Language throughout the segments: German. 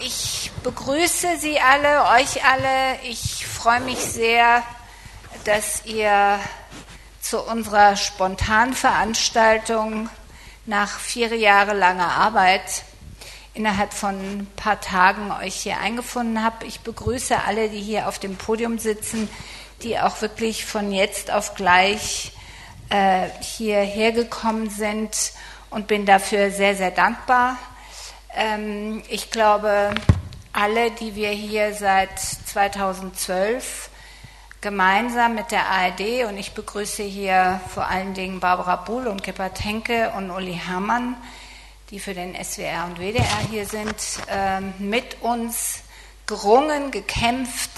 Ich begrüße Sie alle, euch alle. Ich freue mich sehr, dass ihr zu unserer Spontanveranstaltung nach 4 Jahren langer Arbeit innerhalb von ein paar Tagen euch hier eingefunden habt. Ich begrüße alle, die hier auf dem Podium sitzen, die auch wirklich von jetzt auf gleich hierher gekommen sind und bin dafür sehr, sehr dankbar. Ich glaube, alle, die wir hier seit 2012 gemeinsam mit der ARD, und ich begrüße hier vor allen Dingen Barbara Buhl und Gebhard Henke und Uli Herrmann, die für den SWR und WDR hier sind, mit uns gerungen, gekämpft,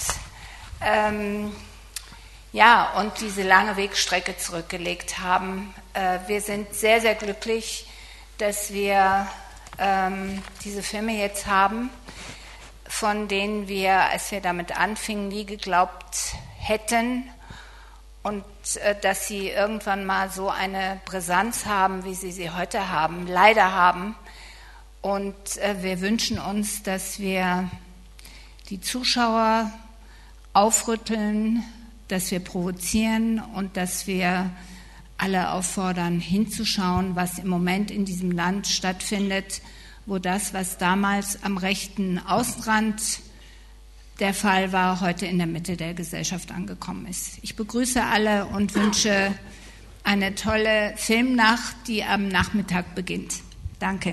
und diese lange Wegstrecke zurückgelegt haben. Wir sind sehr, sehr glücklich, dass wir diese Filme jetzt haben, von denen wir, als wir damit anfingen, nie geglaubt hätten, und dass sie irgendwann mal so eine Brisanz haben, wie sie heute haben, leider haben. Und wir wünschen uns, dass wir die Zuschauer aufrütteln, dass wir provozieren und dass wir alle auffordern, hinzuschauen, was im Moment in diesem Land stattfindet, wo das, was damals am rechten Außenrand der Fall war, heute in der Mitte der Gesellschaft angekommen ist. Ich begrüße alle und wünsche eine tolle Filmnacht, die am Nachmittag beginnt. Danke.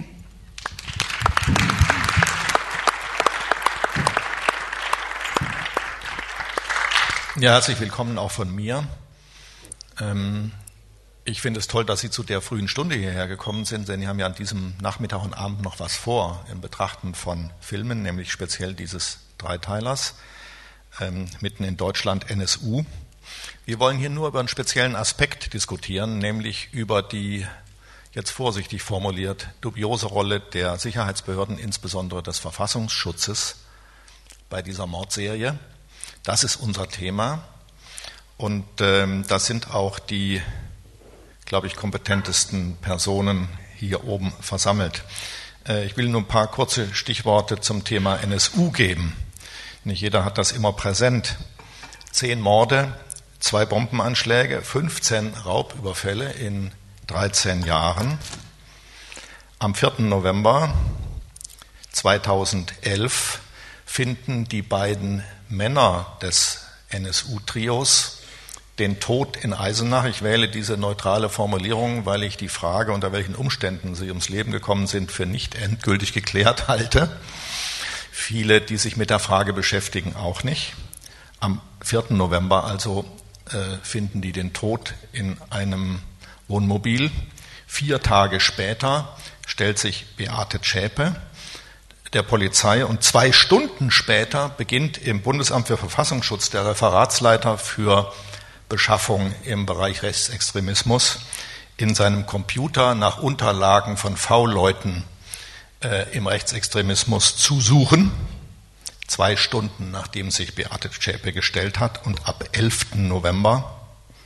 Ja, herzlich willkommen auch von mir. Ich finde es toll, dass Sie zu der frühen Stunde hierher gekommen sind, denn Sie haben ja an diesem Nachmittag und Abend noch was vor im Betrachten von Filmen, nämlich speziell dieses Dreiteilers, mitten in Deutschland, NSU. Wir wollen hier nur über einen speziellen Aspekt diskutieren, nämlich über die, jetzt vorsichtig formuliert, dubiose Rolle der Sicherheitsbehörden, insbesondere des Verfassungsschutzes, bei dieser Mordserie. Das ist unser Thema und das sind auch die, glaube ich, kompetentesten Personen hier oben versammelt. Ich will nur ein paar kurze Stichworte zum Thema NSU geben. Nicht jeder hat das immer präsent. 10 Morde, 2 Bombenanschläge, 15 Raubüberfälle in 13 Jahren. Am 4. November 2011 finden die beiden Männer des NSU-Trios den Tod in Eisenach. Ich wähle diese neutrale Formulierung, weil ich die Frage, unter welchen Umständen sie ums Leben gekommen sind, für nicht endgültig geklärt halte. Viele, die sich mit der Frage beschäftigen, auch nicht. Am 4. November also finden die den Tod in einem Wohnmobil. 4 Tage später stellt sich Beate Zschäpe der Polizei und 2 Stunden später beginnt im Bundesamt für Verfassungsschutz der Referatsleiter für Beschaffung im Bereich Rechtsextremismus in seinem Computer nach Unterlagen von V-Leuten im Rechtsextremismus zu suchen. 2 Stunden nachdem sich Beate Zschäpe gestellt hat, und ab 11. November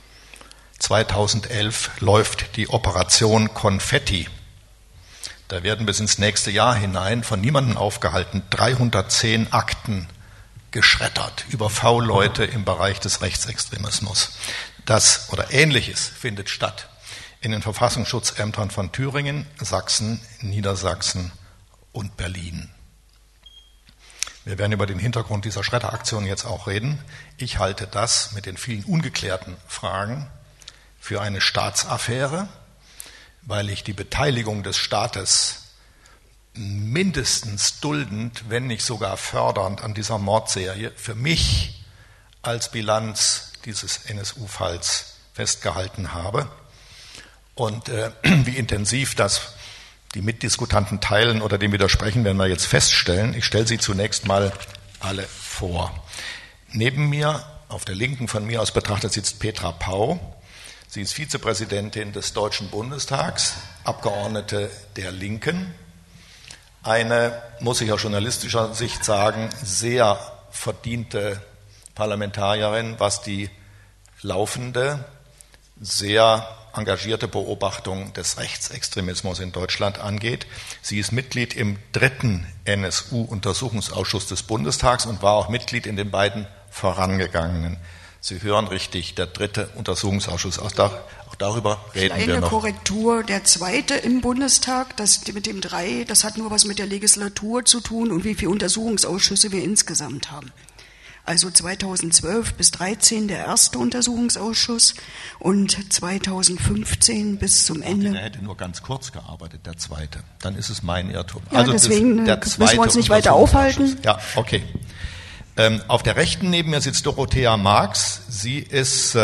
2011 läuft die Operation Konfetti. Da werden bis ins nächste Jahr hinein, von niemandem aufgehalten, 310 Akten geschreddert über V-Leute im Bereich des Rechtsextremismus. Das oder Ähnliches findet statt in den Verfassungsschutzämtern von Thüringen, Sachsen, Niedersachsen und Berlin. Wir werden über den Hintergrund dieser Schredderaktion jetzt auch reden. Ich halte das mit den vielen ungeklärten Fragen für eine Staatsaffäre, weil ich die Beteiligung des Staates mindestens duldend, wenn nicht sogar fördernd an dieser Mordserie für mich als Bilanz dieses NSU-Falls festgehalten habe. Und wie intensiv das die Mitdiskutanten teilen oder dem widersprechen, werden wir jetzt feststellen. Ich stelle sie zunächst mal alle vor. Neben mir, auf der Linken von mir aus betrachtet, sitzt Petra Pau. Sie ist Vizepräsidentin des Deutschen Bundestags, Abgeordnete der Linken. Eine, muss ich aus journalistischer Sicht sagen, sehr verdiente Parlamentarierin, was die laufende, sehr engagierte Beobachtung des Rechtsextremismus in Deutschland angeht. Sie ist Mitglied im 3. NSU-Untersuchungsausschuss des Bundestags und war auch Mitglied in den beiden vorangegangenen. Sie hören richtig, der 3. Untersuchungsausschuss. Auch darüber reden wir noch. Kleine Korrektur, der 2. im Bundestag, das mit dem 3, das hat nur was mit der Legislatur zu tun und wie viele Untersuchungsausschüsse wir insgesamt haben. Also 2012 bis 2013 der 1. Untersuchungsausschuss und 2015 bis zum Ende. Der hätte nur ganz kurz gearbeitet, der 2. Dann ist es mein Irrtum. Ja, also deswegen müssen wir uns nicht weiter aufhalten. Ja, okay. Auf der Rechten neben mir sitzt Dorothea Marx. Sie ist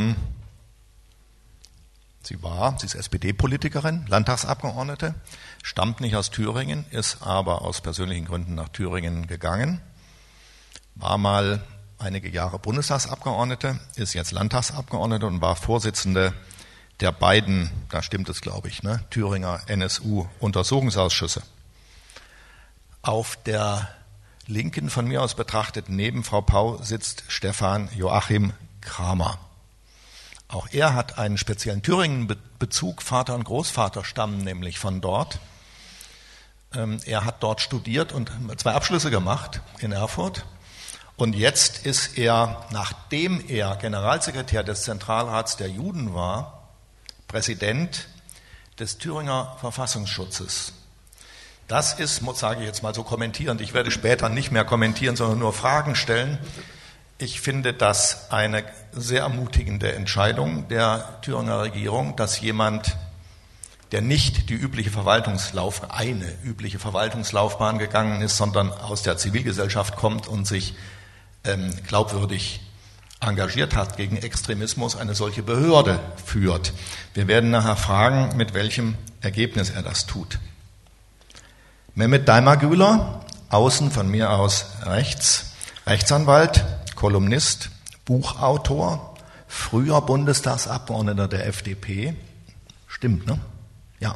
SPD-Politikerin, Landtagsabgeordnete, stammt nicht aus Thüringen, ist aber aus persönlichen Gründen nach Thüringen gegangen. War mal einige Jahre Bundestagsabgeordnete, ist jetzt Landtagsabgeordnete und war Vorsitzende der beiden, da stimmt es glaube ich, Thüringer NSU-Untersuchungsausschüsse. Auf der Linken von mir aus betrachtet, neben Frau Pau, sitzt Stefan Joachim Kramer. Auch er hat einen speziellen Thüringen-Bezug, Vater und Großvater stammen nämlich von dort. Er hat dort studiert und 2 Abschlüsse gemacht in Erfurt. Und jetzt ist er, nachdem er Generalsekretär des Zentralrats der Juden war, Präsident des Thüringer Verfassungsschutzes. Das ist, sage ich jetzt mal so kommentierend, ich werde später nicht mehr kommentieren, sondern nur Fragen stellen. Ich finde das eine sehr ermutigende Entscheidung der Thüringer Regierung, dass jemand, der nicht die übliche Verwaltungslaufbahn gegangen ist, sondern aus der Zivilgesellschaft kommt und sich glaubwürdig engagiert hat gegen Extremismus, eine solche Behörde führt. Wir werden nachher fragen, mit welchem Ergebnis er das tut. Mehmet Daimagüler, außen von mir aus rechts, Rechtsanwalt, Kolumnist, Buchautor, früher Bundestagsabgeordneter der FDP. Stimmt, ne? Ja.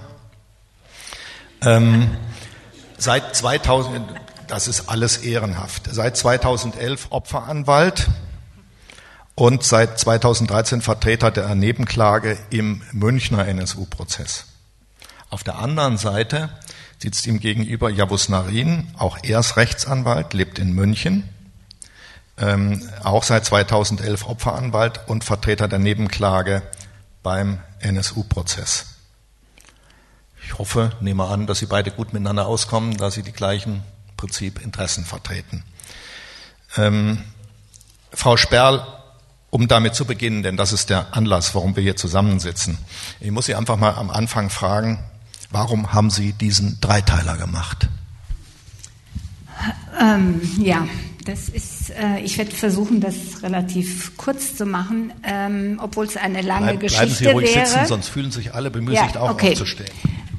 Seit 2000, das ist alles ehrenhaft, seit 2011 Opferanwalt und seit 2013 Vertreter der Nebenklage im Münchner NSU-Prozess. Auf der anderen Seite sitzt ihm gegenüber Yavuz Narin, auch er ist Rechtsanwalt, lebt in München, auch seit 2011 Opferanwalt und Vertreter der Nebenklage beim NSU-Prozess. Ich hoffe, nehme an, dass Sie beide gut miteinander auskommen, da Sie die gleichen Prinzipinteressen vertreten. Frau Sperl, um damit zu beginnen, denn das ist der Anlass, warum wir hier zusammensitzen. Ich muss Sie einfach mal am Anfang fragen, warum haben Sie diesen Dreiteiler gemacht? Ja, das ist, ich werde versuchen, das relativ kurz zu machen, obwohl es eine lange Geschichte wäre. Bleiben Sie ruhig sitzen, sonst fühlen sich alle bemüßigt, auch aufzustehen.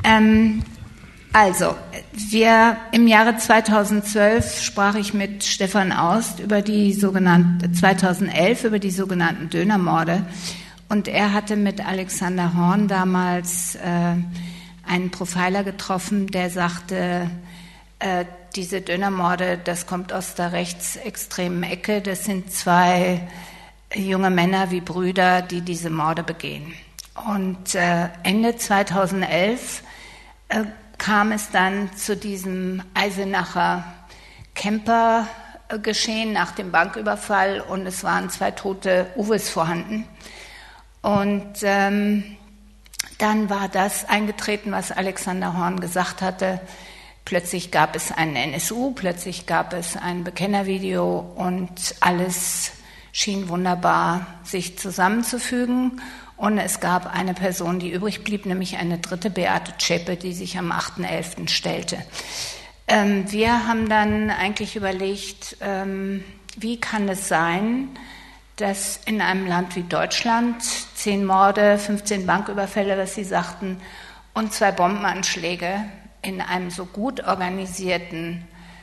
Also, im Jahre 2012 sprach ich mit Stefan Aust über die 2011 über die sogenannten Dönermorde. Und er hatte mit Alexander Horn damals einen Profiler getroffen, der sagte, diese Dönermorde, das kommt aus der rechtsextremen Ecke, das sind 2 junge Männer wie Brüder, die diese Morde begehen. Und Ende 2011 kam es dann zu diesem Eisenacher Camper-Geschehen nach dem Banküberfall und es waren 2 tote Uwes vorhanden. Und dann war das eingetreten, was Alexander Horn gesagt hatte. Plötzlich gab es einen NSU, plötzlich gab es ein Bekennervideo und alles schien wunderbar sich zusammenzufügen. Und es gab eine Person, die übrig blieb, nämlich eine dritte, Beate Zschäpe, die sich am 8.11. stellte. Wir haben dann eigentlich überlegt, wie kann es sein, dass in einem Land wie Deutschland 10 Morde, 15 Banküberfälle, was Sie sagten, und 2 Bombenanschläge in einem so gut organisierten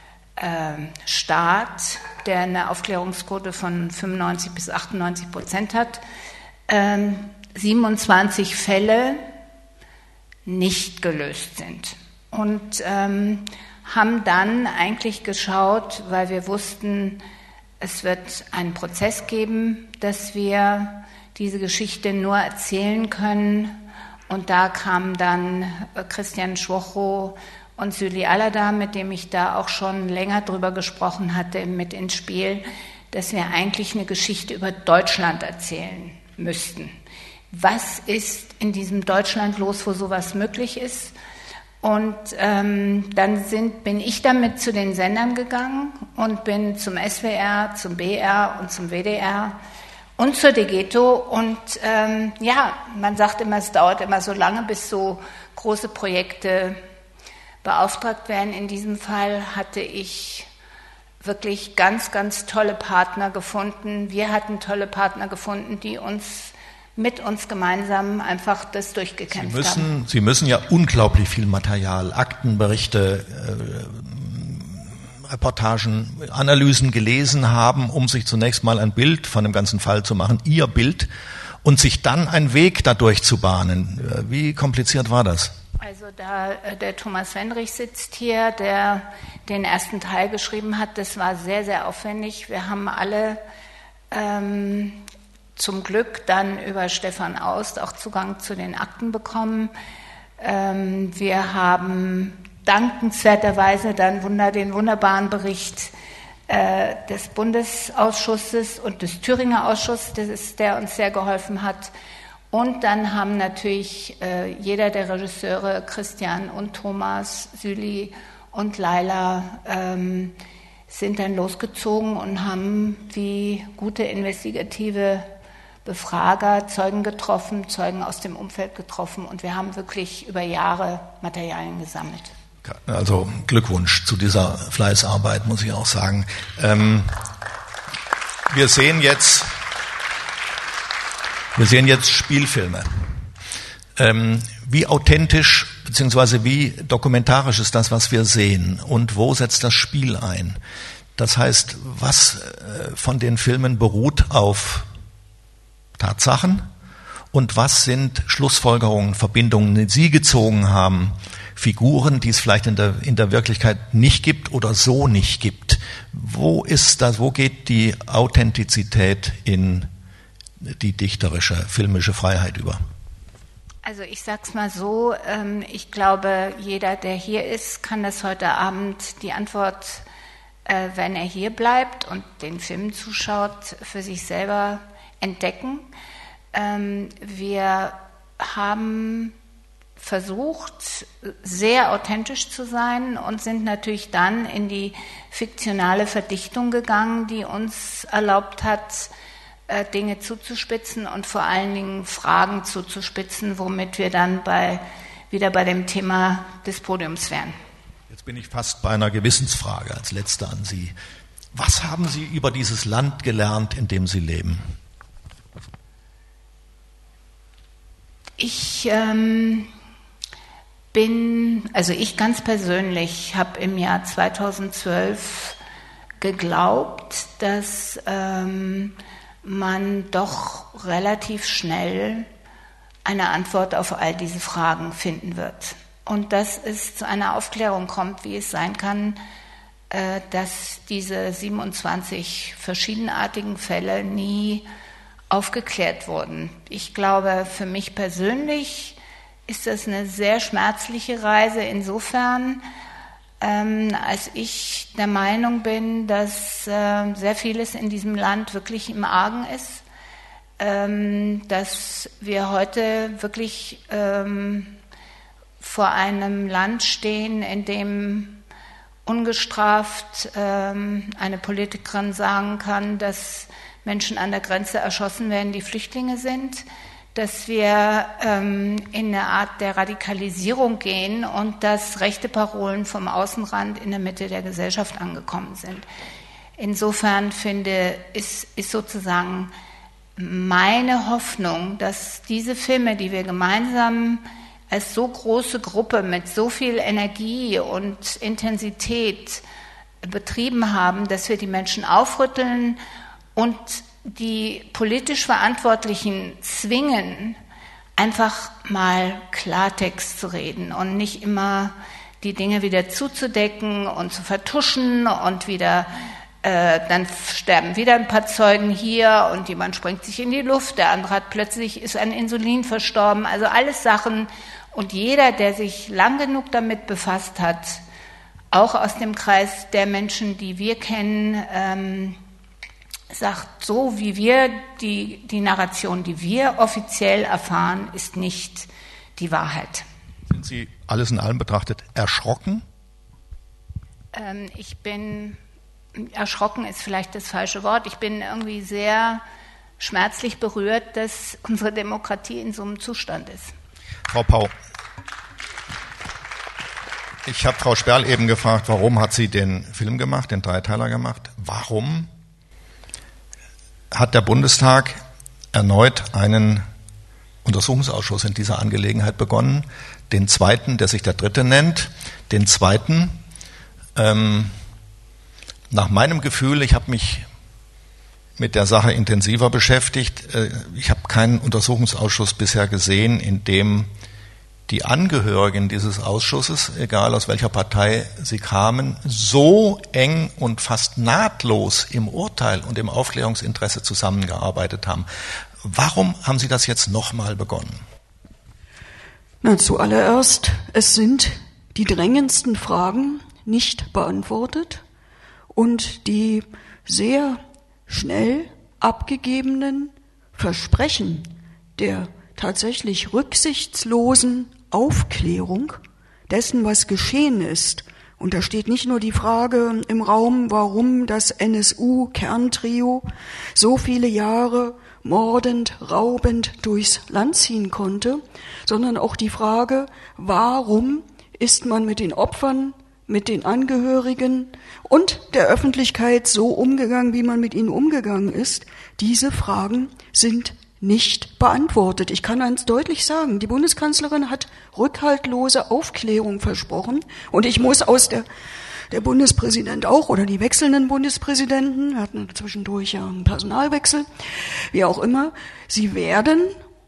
Staat, der eine Aufklärungsquote von 95-98% hat, 27 Fälle nicht gelöst sind. Und haben dann eigentlich geschaut, weil wir wussten, es wird einen Prozess geben, dass wir diese Geschichte nur erzählen können. Und da kamen dann Christian Schwocho und Süli Allada, mit dem ich da auch schon länger drüber gesprochen hatte, mit ins Spiel, dass wir eigentlich eine Geschichte über Deutschland erzählen müssten. Was ist in diesem Deutschland los, wo sowas möglich ist? Und dann bin ich damit zu den Sendern gegangen und bin zum SWR, zum BR und zum WDR und zur Degeto. Und man sagt immer, es dauert immer so lange, bis so große Projekte beauftragt werden. In diesem Fall hatte ich wirklich ganz, ganz tolle Partner gefunden. Wir hatten tolle Partner gefunden, die mit uns gemeinsam einfach das durchgekämpft haben. Sie müssen ja unglaublich viel Material, Akten, Berichte, Reportagen, Analysen gelesen haben, um sich zunächst mal ein Bild von dem ganzen Fall zu machen, Ihr Bild, und sich dann einen Weg dadurch zu bahnen. Wie kompliziert war das? Also der Thomas Wendrich sitzt hier, der den ersten Teil geschrieben hat. Das war sehr, sehr aufwendig. Wir haben alle zum Glück dann über Stefan Aust auch Zugang zu den Akten bekommen. Wir haben dankenswerterweise dann den wunderbaren Bericht des Bundesausschusses und des Thüringer Ausschusses, der uns sehr geholfen hat. Und dann haben natürlich jeder der Regisseure, Christian und Thomas, Süli und Laila, sind dann losgezogen und haben wie gute investigative Befrager Zeugen getroffen, Zeugen aus dem Umfeld getroffen. Und wir haben wirklich über Jahre Materialien gesammelt. Also Glückwunsch zu dieser Fleißarbeit, muss ich auch sagen. Wir sehen jetzt Spielfilme. Wie authentisch bzw. wie dokumentarisch ist das, was wir sehen, und wo setzt das Spiel ein? Das heißt, was von den Filmen beruht auf Tatsachen und was sind Schlussfolgerungen, Verbindungen, die Sie gezogen haben, Figuren, die es vielleicht in der Wirklichkeit nicht gibt oder so nicht gibt? Wo geht die Authentizität in die dichterische, filmische Freiheit über? Also ich sag's mal so, ich glaube, jeder, der hier ist, kann das heute Abend die Antwort, wenn er hier bleibt und den Film zuschaut, für sich selber entdecken. Wir haben versucht, sehr authentisch zu sein und sind natürlich dann in die fiktionale Verdichtung gegangen, die uns erlaubt hat, Dinge zuzuspitzen und vor allen Dingen Fragen zuzuspitzen, womit wir dann wieder bei dem Thema des Podiums wären. Jetzt bin ich fast bei einer Gewissensfrage als letzte an Sie. Was haben Sie über dieses Land gelernt, in dem Sie leben? Ich ganz persönlich habe im Jahr 2012 geglaubt, dass man doch relativ schnell eine Antwort auf all diese Fragen finden wird. Und dass es zu einer Aufklärung kommt, wie es sein kann, dass diese 27 verschiedenartigen Fälle nie aufgeklärt wurden. Ich glaube, für mich persönlich ist das eine sehr schmerzliche Reise insofern, als ich der Meinung bin, dass sehr vieles in diesem Land wirklich im Argen ist, dass wir heute wirklich vor einem Land stehen, in dem ungestraft eine Politikerin sagen kann, dass Menschen an der Grenze erschossen werden, die Flüchtlinge sind, dass wir in eine Art der Radikalisierung gehen und dass rechte Parolen vom Außenrand in der Mitte der Gesellschaft angekommen sind. Insofern ist sozusagen meine Hoffnung, dass diese Filme, die wir gemeinsam als so große Gruppe mit so viel Energie und Intensität betrieben haben, dass wir die Menschen aufrütteln und die politisch Verantwortlichen zwingen, einfach mal Klartext zu reden und nicht immer die Dinge wieder zuzudecken und zu vertuschen und wieder Dann sterben wieder ein paar Zeugen hier und jemand springt sich in die Luft, der andere ist an Insulin verstorben. Also alles Sachen, und jeder, der sich lang genug damit befasst hat, auch aus dem Kreis der Menschen, die wir kennen, sagt, so wie wir die Narration, die wir offiziell erfahren, ist nicht die Wahrheit. Sind Sie alles in allem betrachtet erschrocken? Ich bin, erschrocken ist vielleicht das falsche Wort, ich bin irgendwie sehr schmerzlich berührt, dass unsere Demokratie in so einem Zustand ist. Frau Pau, ich habe Frau Sperl eben gefragt, warum hat sie den Film gemacht, den Dreiteiler gemacht? Warum hat der Bundestag erneut einen Untersuchungsausschuss in dieser Angelegenheit begonnen? Den zweiten, der sich der dritte nennt. Den zweiten, nach meinem Gefühl, ich habe mich mit der Sache intensiver beschäftigt. Ich habe keinen Untersuchungsausschuss bisher gesehen, in dem die Angehörigen dieses Ausschusses, egal aus welcher Partei sie kamen, so eng und fast nahtlos im Urteil und im Aufklärungsinteresse zusammengearbeitet haben. Warum haben Sie das jetzt nochmal begonnen? Na, zuallererst, es sind die drängendsten Fragen nicht beantwortet und die sehr schnell abgegebenen Versprechen der tatsächlich rücksichtslosen Aufklärung dessen, was geschehen ist. Und da steht nicht nur die Frage im Raum, warum das NSU-Kerntrio so viele Jahre mordend, raubend durchs Land ziehen konnte, sondern auch die Frage, warum ist man mit den Opfern, mit den Angehörigen und der Öffentlichkeit so umgegangen, wie man mit ihnen umgegangen ist. Diese Fragen sind nicht beantwortet. Ich kann eins deutlich sagen, die Bundeskanzlerin hat rückhaltlose Aufklärung versprochen und ich muss aus der Bundespräsident auch oder die wechselnden Bundespräsidenten, wir hatten zwischendurch ja einen Personalwechsel, wie auch immer, sie werden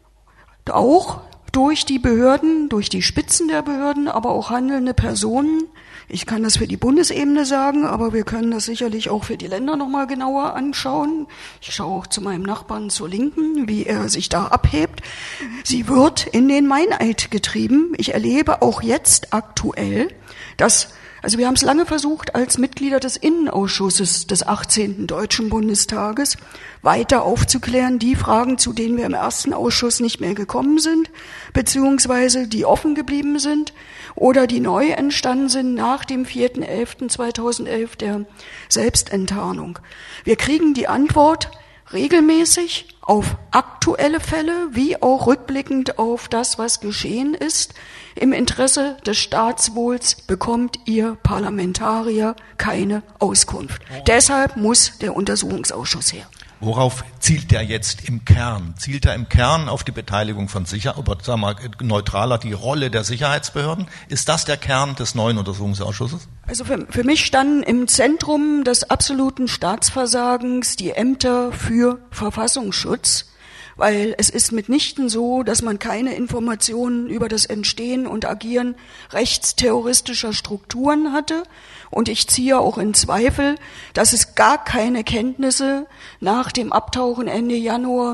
auch durch die Behörden, durch die Spitzen der Behörden, aber auch handelnde Personen, ich kann das für die Bundesebene sagen, aber wir können das sicherlich auch für die Länder nochmal genauer anschauen. Ich schaue auch zu meinem Nachbarn zur Linken, wie er sich da abhebt. Sie wird in den Meineid getrieben. Ich erlebe auch jetzt aktuell, dass, also wir haben es lange versucht, als Mitglieder des Innenausschusses des 18. Deutschen Bundestages weiter aufzuklären, die Fragen, zu denen wir im ersten Ausschuss nicht mehr gekommen sind, beziehungsweise die offen geblieben sind oder die neu entstanden sind nach dem 4.11.2011 der Selbstenttarnung. Wir kriegen die Antwort regelmäßig auf aktuelle Fälle, wie auch rückblickend auf das, was geschehen ist. Im Interesse des Staatswohls bekommt ihr Parlamentarier keine Auskunft. Deshalb muss der Untersuchungsausschuss her. Worauf zielt er jetzt im Kern? Zielt er im Kern auf die Beteiligung von neutraler, die Rolle der Sicherheitsbehörden? Ist das der Kern des neuen Untersuchungsausschusses? Also für mich standen im Zentrum des absoluten Staatsversagens die Ämter für Verfassungsschutz, weil es ist mitnichten so, dass man keine Informationen über das Entstehen und Agieren rechtsterroristischer Strukturen hatte. Und ich ziehe auch in Zweifel, dass es gar keine Kenntnisse nach dem Abtauchen Ende Januar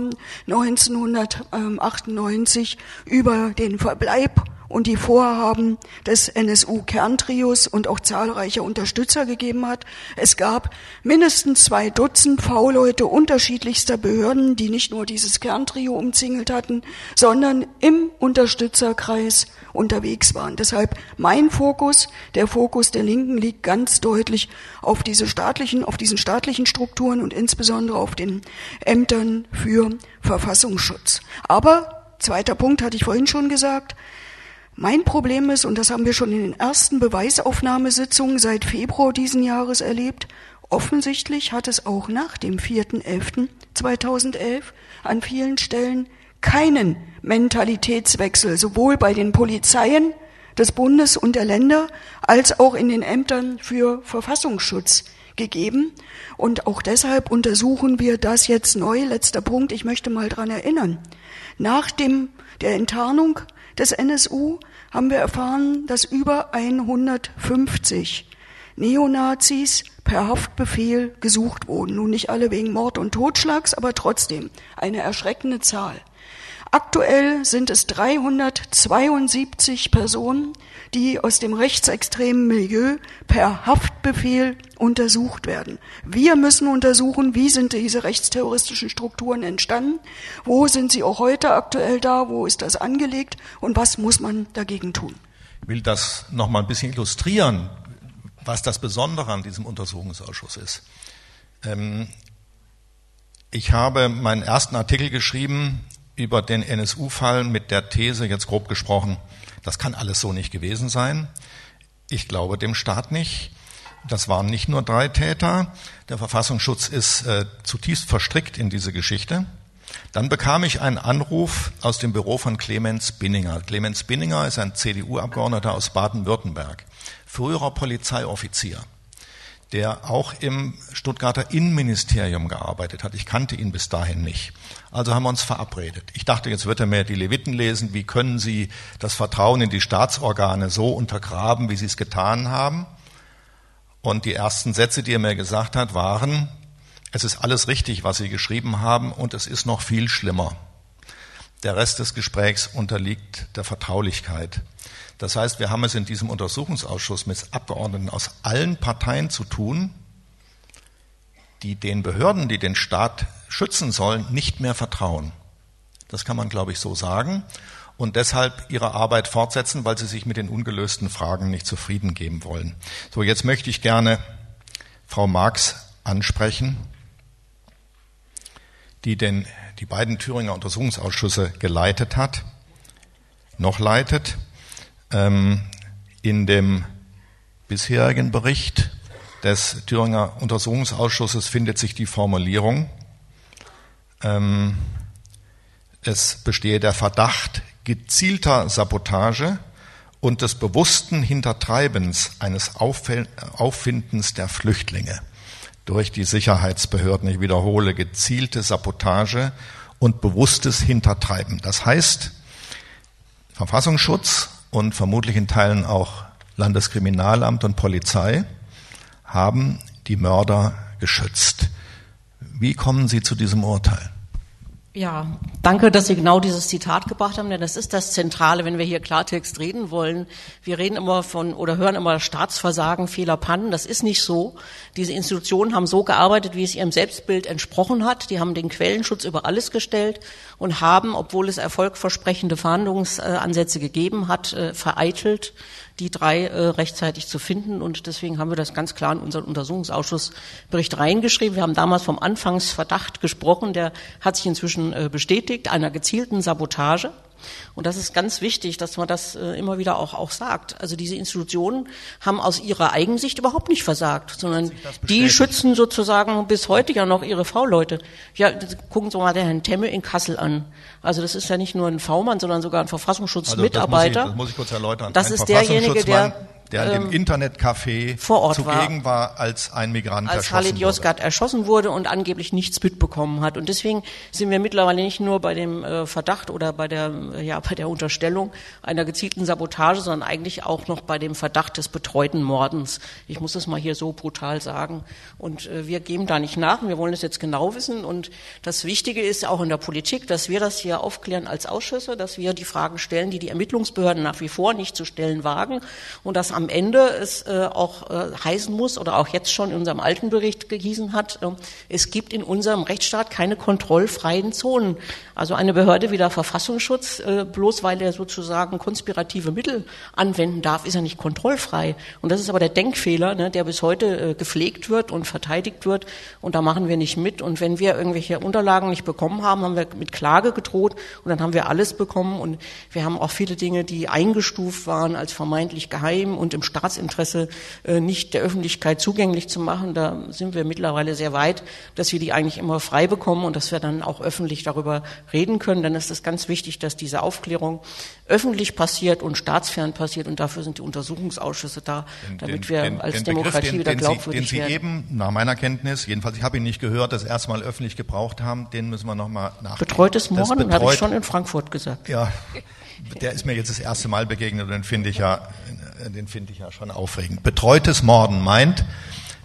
1998 über den Verbleib und die Vorhaben des NSU-Kerntrios und auch zahlreicher Unterstützer gegeben hat. Es gab mindestens 2 Dutzend V-Leute unterschiedlichster Behörden, die nicht nur dieses Kerntrio umzingelt hatten, sondern im Unterstützerkreis unterwegs waren. Deshalb mein Fokus, der Fokus der Linken, liegt ganz deutlich auf diesen staatlichen Strukturen und insbesondere auf den Ämtern für Verfassungsschutz. Aber, zweiter Punkt hatte ich vorhin schon gesagt, mein Problem ist, und das haben wir schon in den ersten Beweisaufnahmesitzungen seit Februar diesen Jahres erlebt, offensichtlich hat es auch nach dem 4.11.2011 an vielen Stellen keinen Mentalitätswechsel, sowohl bei den Polizeien des Bundes und der Länder als auch in den Ämtern für Verfassungsschutz gegeben. Und auch deshalb untersuchen wir das jetzt neu. Letzter Punkt, ich möchte mal dran erinnern. Nach der Enttarnung des NSU haben wir erfahren, dass über 150 Neonazis per Haftbefehl gesucht wurden. Nun nicht alle wegen Mord und Totschlags, aber trotzdem eine erschreckende Zahl. Aktuell sind es 372 Personen, die aus dem rechtsextremen Milieu per Haftbefehl untersucht werden. Wir müssen untersuchen, wie sind diese rechtsterroristischen Strukturen entstanden, wo sind sie auch heute aktuell da, wo ist das angelegt und was muss man dagegen tun. Ich will das noch mal ein bisschen illustrieren, was das Besondere an diesem Untersuchungsausschuss ist. Ich habe meinen ersten Artikel geschrieben über den NSU-Fall mit der These, jetzt grob gesprochen, das kann alles so nicht gewesen sein. Ich glaube dem Staat nicht. Das waren nicht nur 3 Täter. Der Verfassungsschutz ist zutiefst verstrickt in diese Geschichte. Dann bekam ich einen Anruf aus dem Büro von Clemens Binninger. Clemens Binninger ist ein CDU-Abgeordneter aus Baden-Württemberg, früherer Polizeioffizier, der auch im Stuttgarter Innenministerium gearbeitet hat. Ich kannte ihn bis dahin nicht. Also haben wir uns verabredet. Ich dachte, jetzt wird er mir die Leviten lesen. Wie können Sie das Vertrauen in die Staatsorgane so untergraben, wie Sie es getan haben? Und die ersten Sätze, die er mir gesagt hat, waren: Es ist alles richtig, was Sie geschrieben haben, und es ist noch viel schlimmer. Der Rest des Gesprächs unterliegt der Vertraulichkeit. Das heißt, wir haben es in diesem Untersuchungsausschuss mit Abgeordneten aus allen Parteien zu tun, die den Behörden, die den Staat schützen sollen, nicht mehr vertrauen. Das kann man, glaube ich, so sagen. Und deshalb ihre Arbeit fortsetzen, weil sie sich mit den ungelösten Fragen nicht zufrieden geben wollen. So, jetzt möchte ich gerne Frau Marx ansprechen, die die beiden Thüringer Untersuchungsausschüsse geleitet hat, noch leitet. In dem bisherigen Bericht des Thüringer Untersuchungsausschusses findet sich die Formulierung, es bestehe der Verdacht gezielter Sabotage und des bewussten Hintertreibens eines Auffindens der Flüchtlinge durch die Sicherheitsbehörden. Ich wiederhole, gezielte Sabotage und bewusstes Hintertreiben. Das heißt, Verfassungsschutz und vermutlich in Teilen auch Landeskriminalamt und Polizei haben die Mörder geschützt. Wie kommen Sie zu diesem Urteil? Ja, danke, dass Sie genau dieses Zitat gebracht haben, denn das ist das Zentrale, wenn wir hier Klartext reden wollen. Wir reden immer hören immer Staatsversagen, Fehler, Pannen. Das ist nicht so. Diese Institutionen haben so gearbeitet, wie es ihrem Selbstbild entsprochen hat. Die haben den Quellenschutz über alles gestellt und haben, obwohl es erfolgversprechende Fahndungsansätze gegeben hat, vereitelt, die 3 rechtzeitig zu finden. Und deswegen haben wir das ganz klar in unseren Untersuchungsausschussbericht reingeschrieben. Wir haben damals vom Anfangsverdacht gesprochen, der hat sich inzwischen bestätigt, einer gezielten Sabotage. Und das ist ganz wichtig, dass man das immer wieder auch sagt. Also diese Institutionen haben aus ihrer Eigensicht überhaupt nicht versagt, sondern die schützen sozusagen bis heute ja noch ihre V-Leute. Ja, gucken Sie mal den Herrn Temme in Kassel an. Also das ist ja nicht nur ein V-Mann, sondern sogar ein Verfassungsschutzmitarbeiter. Das muss ich kurz erläutern. Das ist derjenige, der im Internetcafé vor Ort zugegen war, als ein Migrant als Khalid Yozgat erschossen wurde und angeblich nichts mitbekommen hat. Und deswegen sind wir mittlerweile nicht nur bei dem Verdacht oder bei der Unterstellung einer gezielten Sabotage, sondern eigentlich auch noch bei dem Verdacht des betreuten Mordens. Ich muss das mal hier so brutal sagen. Und wir geben da nicht nach. Wir wollen das jetzt genau wissen. Und das Wichtige ist auch in der Politik, dass wir das hier aufklären als Ausschüsse, dass wir die Fragen stellen, die die Ermittlungsbehörden nach wie vor nicht zu stellen wagen. Und dass am Ende es auch heißen muss oder auch jetzt schon in unserem alten Bericht gehießen hat, es gibt in unserem Rechtsstaat keine kontrollfreien Zonen. Also eine Behörde wie der Verfassungsschutz, bloß weil er sozusagen konspirative Mittel anwenden darf, ist er nicht kontrollfrei. Und das ist aber der Denkfehler, ne, der bis heute gepflegt wird und verteidigt wird. Und da machen wir nicht mit. Und wenn wir irgendwelche Unterlagen nicht bekommen haben, haben wir mit Klage gedroht. Und dann haben wir alles bekommen. Und wir haben auch viele Dinge, die eingestuft waren als vermeintlich geheim und im Staatsinteresse nicht der Öffentlichkeit zugänglich zu machen. Da sind wir mittlerweile sehr weit, dass wir die eigentlich immer frei bekommen und dass wir dann auch öffentlich darüber reden können. Dann ist es ganz wichtig, dass diese Aufklärung öffentlich passiert und staatsfern passiert. Und dafür sind die Untersuchungsausschüsse da, damit wir als Demokratie wieder glaubwürdig werden. Den Sie eben, nach meiner Kenntnis, jedenfalls ich habe ihn nicht gehört, das erste Mal öffentlich gebraucht haben, den müssen wir nochmal nachgehen. Betreutes Morden, habe ich schon in Frankfurt gesagt. Ja, der ist mir jetzt das erste Mal begegnet und den finde ich ja schon aufregend. Betreutes Morden meint,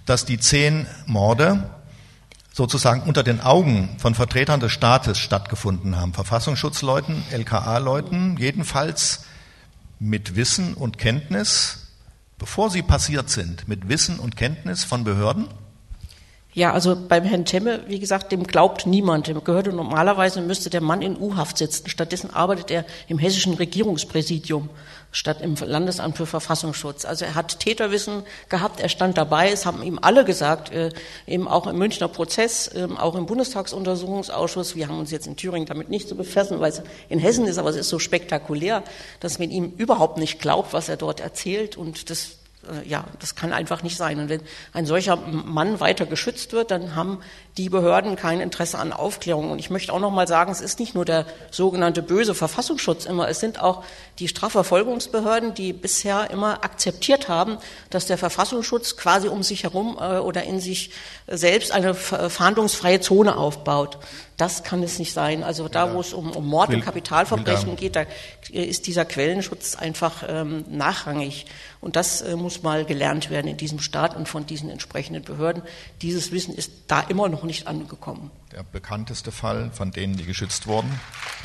dass die 10 Morde sozusagen unter den Augen von Vertretern des Staates stattgefunden haben. Verfassungsschutzleuten, LKA-Leuten, jedenfalls mit Wissen und Kenntnis, bevor sie passiert sind, mit Wissen und Kenntnis von Behörden? Ja, also beim Herrn Temme, wie gesagt, dem glaubt niemand. Dem gehörte normalerweise, müsste der Mann in U-Haft sitzen. Stattdessen arbeitet er im hessischen Regierungspräsidium statt im Landesamt für Verfassungsschutz. Also er hat Täterwissen gehabt, er stand dabei, es haben ihm alle gesagt, eben auch im Münchner Prozess, auch im Bundestagsuntersuchungsausschuss. Wir haben uns jetzt in Thüringen damit nicht zu befassen, weil es in Hessen ist, aber es ist so spektakulär, dass man ihm überhaupt nicht glaubt, was er dort erzählt, und das kann einfach nicht sein. Und wenn ein solcher Mann weiter geschützt wird, dann haben die Behörden kein Interesse an Aufklärung. Und ich möchte auch noch mal sagen, es ist nicht nur der sogenannte böse Verfassungsschutz immer, es sind auch die Strafverfolgungsbehörden, die bisher immer akzeptiert haben, dass der Verfassungsschutz quasi um sich herum oder in sich selbst eine fahndungsfreie Zone aufbaut. Das kann es nicht sein. Also da, wo es um Mord und Kapitalverbrechen geht, da ist dieser Quellenschutz einfach nachrangig. Und das muss mal gelernt werden in diesem Staat und von diesen entsprechenden Behörden. Dieses Wissen ist da immer noch nicht angekommen. Der bekannteste Fall von denen, die geschützt wurden,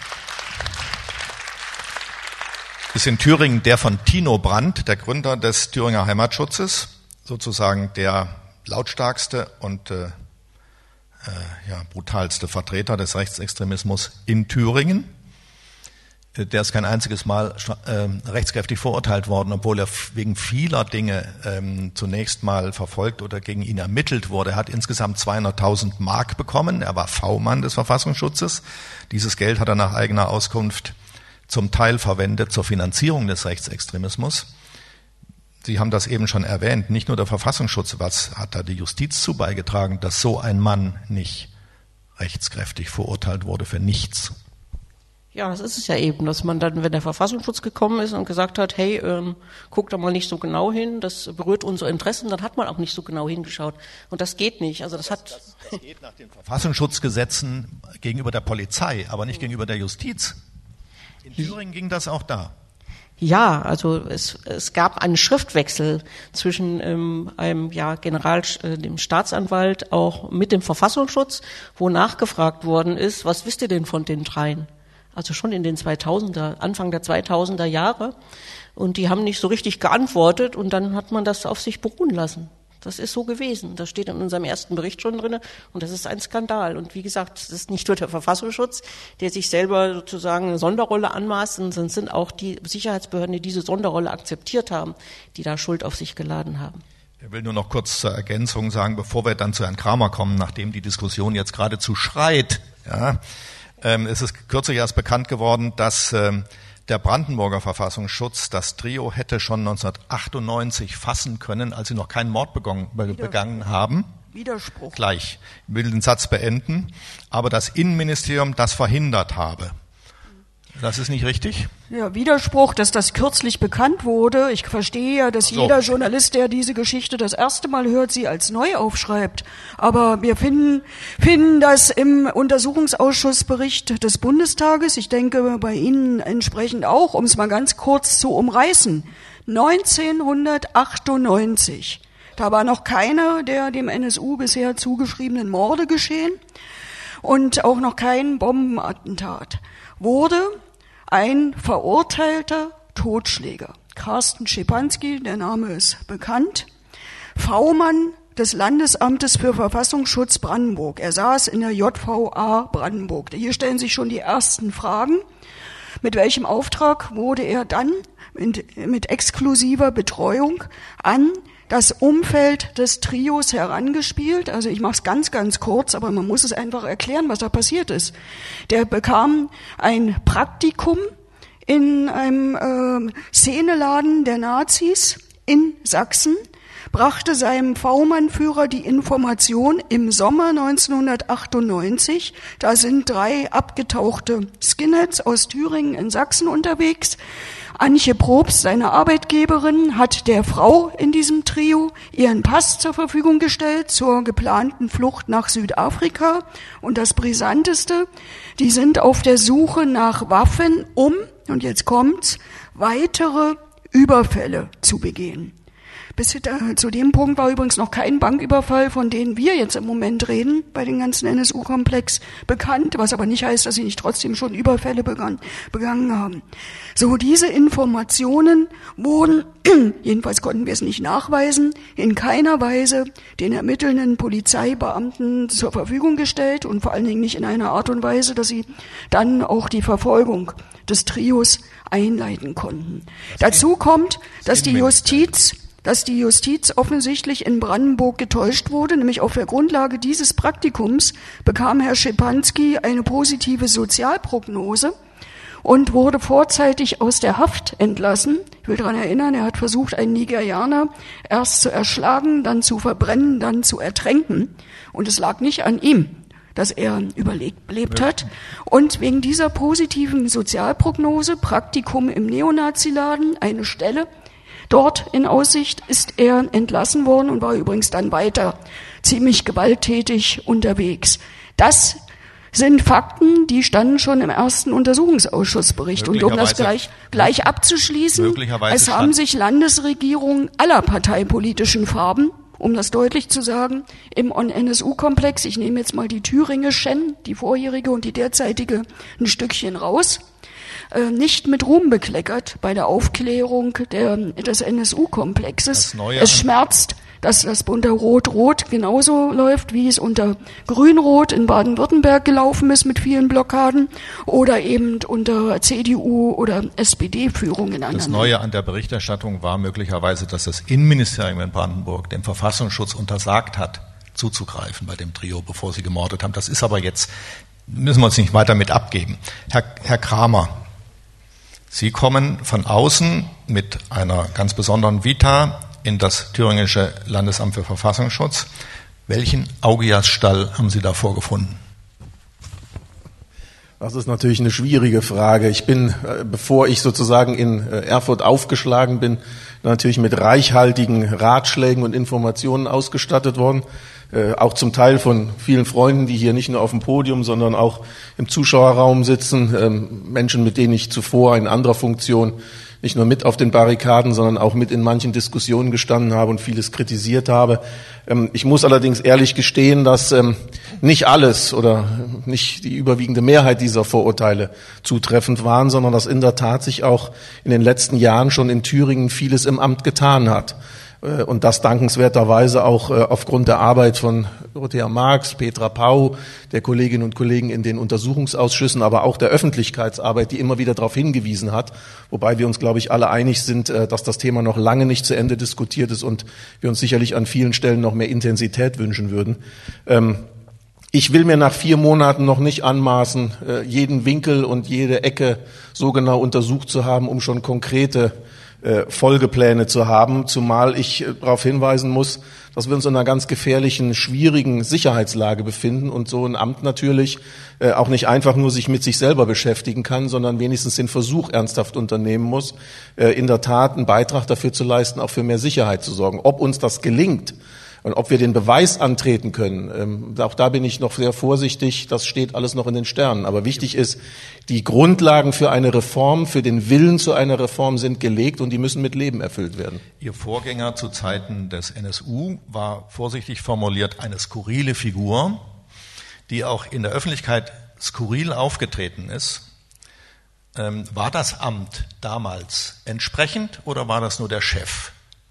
ist in Thüringen der von Tino Brandt, der Gründer des Thüringer Heimatschutzes, sozusagen der lautstarkste und brutalste Vertreter des Rechtsextremismus in Thüringen. Der ist kein einziges Mal rechtskräftig verurteilt worden, obwohl er wegen vieler Dinge zunächst mal verfolgt oder gegen ihn ermittelt wurde. Er hat insgesamt 200.000 Mark bekommen. Er war V-Mann des Verfassungsschutzes. Dieses Geld hat er nach eigener Auskunft zum Teil verwendet zur Finanzierung des Rechtsextremismus. Sie haben das eben schon erwähnt, nicht nur der Verfassungsschutz, was hat da die Justiz zu beigetragen, dass so ein Mann nicht rechtskräftig verurteilt wurde für nichts. Ja, das ist es ja eben, dass man dann, wenn der Verfassungsschutz gekommen ist und gesagt hat, hey, guck da mal nicht so genau hin, das berührt unsere Interessen, dann hat man auch nicht so genau hingeschaut. Und das geht nicht. Also das geht nach den Verfassungsschutzgesetzen gegenüber der Polizei, aber nicht gegenüber der Justiz. In Thüringen ging das auch da. Ja, also es gab einen Schriftwechsel zwischen dem Staatsanwalt auch mit dem Verfassungsschutz, wo nachgefragt worden ist, was wisst ihr denn von den dreien? Also schon in den Anfang der 2000er Jahre. Und die haben nicht so richtig geantwortet und dann hat man das auf sich beruhen lassen. Das ist so gewesen. Das steht in unserem ersten Bericht schon drin und das ist ein Skandal. Und wie gesagt, es ist nicht nur der Verfassungsschutz, der sich selber sozusagen eine Sonderrolle anmaßt, sondern es sind auch die Sicherheitsbehörden, die diese Sonderrolle akzeptiert haben, die da Schuld auf sich geladen haben. Ich will nur noch kurz zur Ergänzung sagen, bevor wir dann zu Herrn Kramer kommen, nachdem die Diskussion jetzt geradezu schreit. Ja, es ist kürzlich erst bekannt geworden, dass der Brandenburger Verfassungsschutz das Trio hätte schon 1998 fassen können, als sie noch keinen Mord begangen haben. Widerspruch. Gleich. Ich will den Satz beenden. Aber das Innenministerium das verhindert habe. Das ist nicht richtig? Ja, Widerspruch, dass das kürzlich bekannt wurde. Ich verstehe ja, dass jeder Journalist, der diese Geschichte das erste Mal hört, sie als neu aufschreibt. Aber wir finden das im Untersuchungsausschussbericht des Bundestages, ich denke bei Ihnen entsprechend auch, um es mal ganz kurz zu umreißen. 1998. Da war noch keiner der dem NSU bisher zugeschriebenen Morde geschehen und auch noch kein Bombenattentat. Wurde ein verurteilter Totschläger, Carsten Schepanski, der Name ist bekannt, V-Mann des Landesamtes für Verfassungsschutz Brandenburg. Er saß in der JVA Brandenburg. Hier stellen sich schon die ersten Fragen. Mit welchem Auftrag wurde er dann mit exklusiver Betreuung an das Umfeld des Trios herangespielt? Also ich mache es ganz, ganz kurz, aber man muss es einfach erklären, was da passiert ist. Der bekam ein Praktikum in einem Szeneladen der Nazis in Sachsen, brachte seinem V-Mann-Führer die Information im Sommer 1998, da sind 3 abgetauchte Skinheads aus Thüringen in Sachsen unterwegs. Antje Probst, seine Arbeitgeberin, hat der Frau in diesem Trio ihren Pass zur Verfügung gestellt zur geplanten Flucht nach Südafrika. Und das Brisanteste, die sind auf der Suche nach Waffen, um, und jetzt kommt's, weitere Überfälle zu begehen. Zu dem Punkt war übrigens noch kein Banküberfall, von denen wir jetzt im Moment reden, bei dem ganzen NSU-Komplex bekannt, was aber nicht heißt, dass sie nicht trotzdem schon Überfälle begangen haben. So, diese Informationen wurden, jedenfalls konnten wir es nicht nachweisen, in keiner Weise den ermittelnden Polizeibeamten zur Verfügung gestellt und vor allen Dingen nicht in einer Art und Weise, dass sie dann auch die Verfolgung des Trios einleiten konnten. Dazu kommt, dass die Justiz offensichtlich in Brandenburg getäuscht wurde, nämlich auf der Grundlage dieses Praktikums bekam Herr Schepanski eine positive Sozialprognose und wurde vorzeitig aus der Haft entlassen. Ich will daran erinnern, er hat versucht, einen Nigerianer erst zu erschlagen, dann zu verbrennen, dann zu ertränken. Und es lag nicht an ihm, dass er überlebt hat. Und wegen dieser positiven Sozialprognose, Praktikum im Neonaziladen, eine Stelle dort in Aussicht, ist er entlassen worden und war übrigens dann weiter ziemlich gewalttätig unterwegs. Das sind Fakten, die standen schon im ersten Untersuchungsausschussbericht. Und um das gleich abzuschließen, es haben sich Landesregierungen aller parteipolitischen Farben, um das deutlich zu sagen, im NSU-Komplex, ich nehme jetzt mal die thüringischen, die vorherige und die derzeitige, ein Stückchen raus, nicht mit Ruhm bekleckert bei der Aufklärung des NSU-Komplexes. Es schmerzt, dass das unter Rot-Rot genauso läuft, wie es unter Grün-Rot in Baden-Württemberg gelaufen ist mit vielen Blockaden oder eben unter CDU- oder SPD-Führung in anderen. Das Neue an der Berichterstattung war möglicherweise, dass das Innenministerium in Brandenburg dem Verfassungsschutz untersagt hat, zuzugreifen bei dem Trio, bevor sie gemordet haben. Das ist aber jetzt, müssen wir uns nicht weiter mit abgeben. Herr Kramer, Sie kommen von außen mit einer ganz besonderen Vita in das Thüringische Landesamt für Verfassungsschutz. Welchen Augiasstall haben Sie da vorgefunden? Das ist natürlich eine schwierige Frage. Ich bin, bevor ich sozusagen in Erfurt aufgeschlagen bin, natürlich mit reichhaltigen Ratschlägen und Informationen ausgestattet worden. Auch zum Teil von vielen Freunden, die hier nicht nur auf dem Podium, sondern auch im Zuschauerraum sitzen. Menschen, mit denen ich zuvor in anderer Funktion nicht nur mit auf den Barrikaden, sondern auch mit in manchen Diskussionen gestanden habe und vieles kritisiert habe. Ich muss allerdings ehrlich gestehen, dass nicht alles oder nicht die überwiegende Mehrheit dieser Vorurteile zutreffend waren, sondern dass in der Tat sich auch in den letzten Jahren schon in Thüringen vieles im Amt getan hat. Und das dankenswerterweise auch aufgrund der Arbeit von Dorothea Marx, Petra Pau, der Kolleginnen und Kollegen in den Untersuchungsausschüssen, aber auch der Öffentlichkeitsarbeit, die immer wieder darauf hingewiesen hat. Wobei wir uns, glaube ich, alle einig sind, dass das Thema noch lange nicht zu Ende diskutiert ist und wir uns sicherlich an vielen Stellen noch mehr Intensität wünschen würden. Ich will mir nach 4 Monaten noch nicht anmaßen, jeden Winkel und jede Ecke so genau untersucht zu haben, um schon konkrete Folgepläne zu haben, zumal ich darauf hinweisen muss, dass wir uns in einer ganz gefährlichen, schwierigen Sicherheitslage befinden und so ein Amt natürlich auch nicht einfach nur sich mit sich selber beschäftigen kann, sondern wenigstens den Versuch ernsthaft unternehmen muss, in der Tat einen Beitrag dafür zu leisten, auch für mehr Sicherheit zu sorgen. Ob uns das gelingt und ob wir den Beweis antreten können, auch da bin ich noch sehr vorsichtig, das steht alles noch in den Sternen. Aber wichtig ist, die Grundlagen für eine Reform, für den Willen zu einer Reform sind gelegt und die müssen mit Leben erfüllt werden. Ihr Vorgänger zu Zeiten des NSU war vorsichtig formuliert eine skurrile Figur, die auch in der Öffentlichkeit skurril aufgetreten ist. War das Amt damals entsprechend oder war das nur der Chef?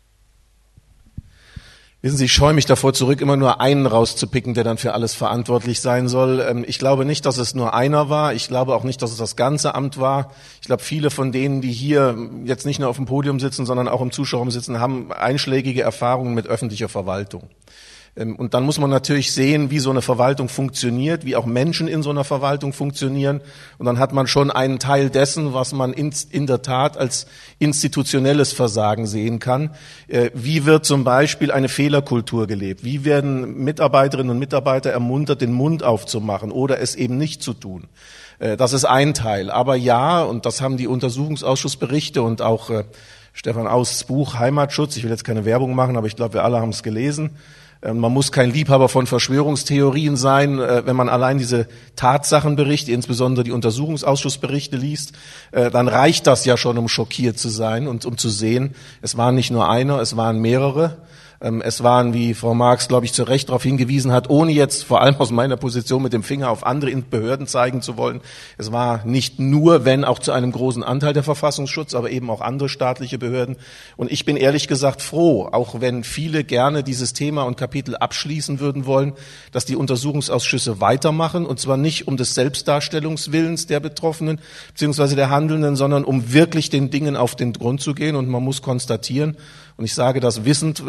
Wissen Sie, ich scheue mich davor zurück, immer nur einen rauszupicken, der dann für alles verantwortlich sein soll. Ich glaube nicht, dass es nur einer war. Ich glaube auch nicht, dass es das ganze Amt war. Ich glaube, viele von denen, die hier jetzt nicht nur auf dem Podium sitzen, sondern auch im Zuschauerraum sitzen, haben einschlägige Erfahrungen mit öffentlicher Verwaltung. Und dann muss man natürlich sehen, wie so eine Verwaltung funktioniert, wie auch Menschen in so einer Verwaltung funktionieren. Und dann hat man schon einen Teil dessen, was man in der Tat als institutionelles Versagen sehen kann. Wie wird zum Beispiel eine Fehlerkultur gelebt? Wie werden Mitarbeiterinnen und Mitarbeiter ermuntert, den Mund aufzumachen oder es eben nicht zu tun? Das ist ein Teil. Aber ja, und das haben die Untersuchungsausschussberichte und auch Stefan Austs Buch Heimatschutz, ich will jetzt keine Werbung machen, aber ich glaube, wir alle haben es gelesen, Man muss kein Liebhaber von Verschwörungstheorien sein, wenn man allein diese Tatsachenberichte, insbesondere die Untersuchungsausschussberichte liest, dann reicht das ja schon, um schockiert zu sein und um zu sehen, es waren nicht nur einer, es waren mehrere. Es waren, wie Frau Marx, glaube ich, zu Recht darauf hingewiesen hat, ohne jetzt vor allem aus meiner Position mit dem Finger auf andere Behörden zeigen zu wollen. Es war nicht nur, wenn auch zu einem großen Anteil der Verfassungsschutz, aber eben auch andere staatliche Behörden. Und ich bin ehrlich gesagt froh, auch wenn viele gerne dieses Thema und Kapitel abschließen würden wollen, dass die Untersuchungsausschüsse weitermachen, und zwar nicht um des Selbstdarstellungswillens der Betroffenen bzw. der Handelnden, sondern um wirklich den Dingen auf den Grund zu gehen. Und man muss konstatieren, und ich sage das wissend,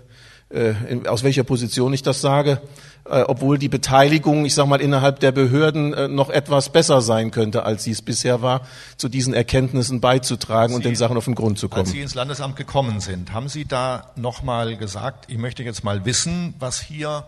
aus welcher Position ich das sage, obwohl die Beteiligung, ich sage mal, innerhalb der Behörden noch etwas besser sein könnte, als sie es bisher war, zu diesen Erkenntnissen beizutragen und den Sachen auf den Grund zu kommen. Als Sie ins Landesamt gekommen sind, haben Sie da nochmal gesagt, ich möchte jetzt mal wissen, was hier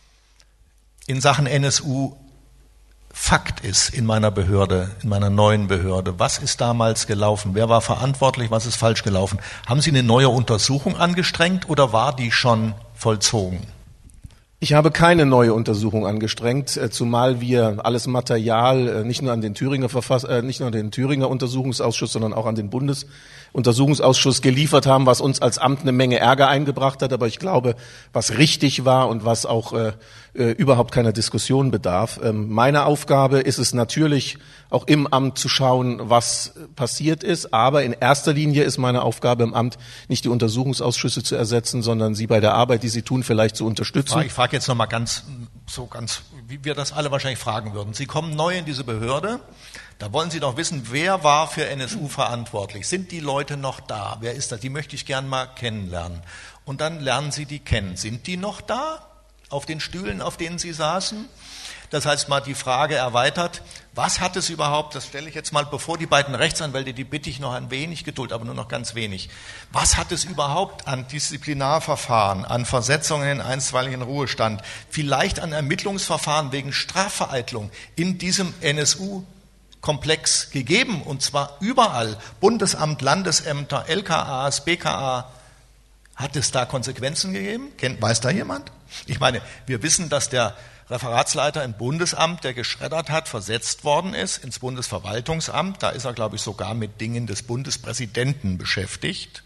in Sachen NSU Fakt ist in meiner Behörde, in meiner neuen Behörde. Was ist damals gelaufen? Wer war verantwortlich? Was ist falsch gelaufen? Haben Sie eine neue Untersuchung angestrengt oder war die schon vollzogen? Ich habe keine neue Untersuchung angestrengt, zumal wir alles Material nicht nur an den Thüringer Untersuchungsausschuss, sondern auch an den Bundesuntersuchungsausschuss geliefert haben, was uns als Amt eine Menge Ärger eingebracht hat. Aber ich glaube, was richtig war und was auch überhaupt keiner Diskussion bedarf. Meine Aufgabe ist es natürlich, auch im Amt zu schauen, was passiert ist. Aber in erster Linie ist meine Aufgabe im Amt, nicht die Untersuchungsausschüsse zu ersetzen, sondern sie bei der Arbeit, die sie tun, vielleicht zu unterstützen. Ich frage jetzt nochmal ganz, wie wir das alle wahrscheinlich fragen würden. Sie kommen neu in diese Behörde. Da wollen Sie doch wissen, wer war für NSU verantwortlich? Sind die Leute noch da? Wer ist das? Die möchte ich gern mal kennenlernen. Und dann lernen Sie die kennen. Sind die noch da? Auf den Stühlen, auf denen Sie saßen? Das heißt mal die Frage erweitert, was hat es überhaupt, das stelle ich jetzt mal bevor, die beiden Rechtsanwälte, die bitte ich noch ein wenig Geduld, aber nur noch ganz wenig. Was hat es überhaupt an Disziplinarverfahren, an Versetzungen in einstweiligen Ruhestand, vielleicht an Ermittlungsverfahren wegen Strafvereitlung in diesem NSU-Komplex gegeben? Und zwar überall, Bundesamt, Landesämter, LKAs, BKA. Hat es da Konsequenzen gegeben? Weiß da jemand? Ich meine, wir wissen, dass der Referatsleiter im Bundesamt, der geschreddert hat, versetzt worden ist ins Bundesverwaltungsamt. Da ist er, glaube ich, sogar mit Dingen des Bundespräsidenten beschäftigt.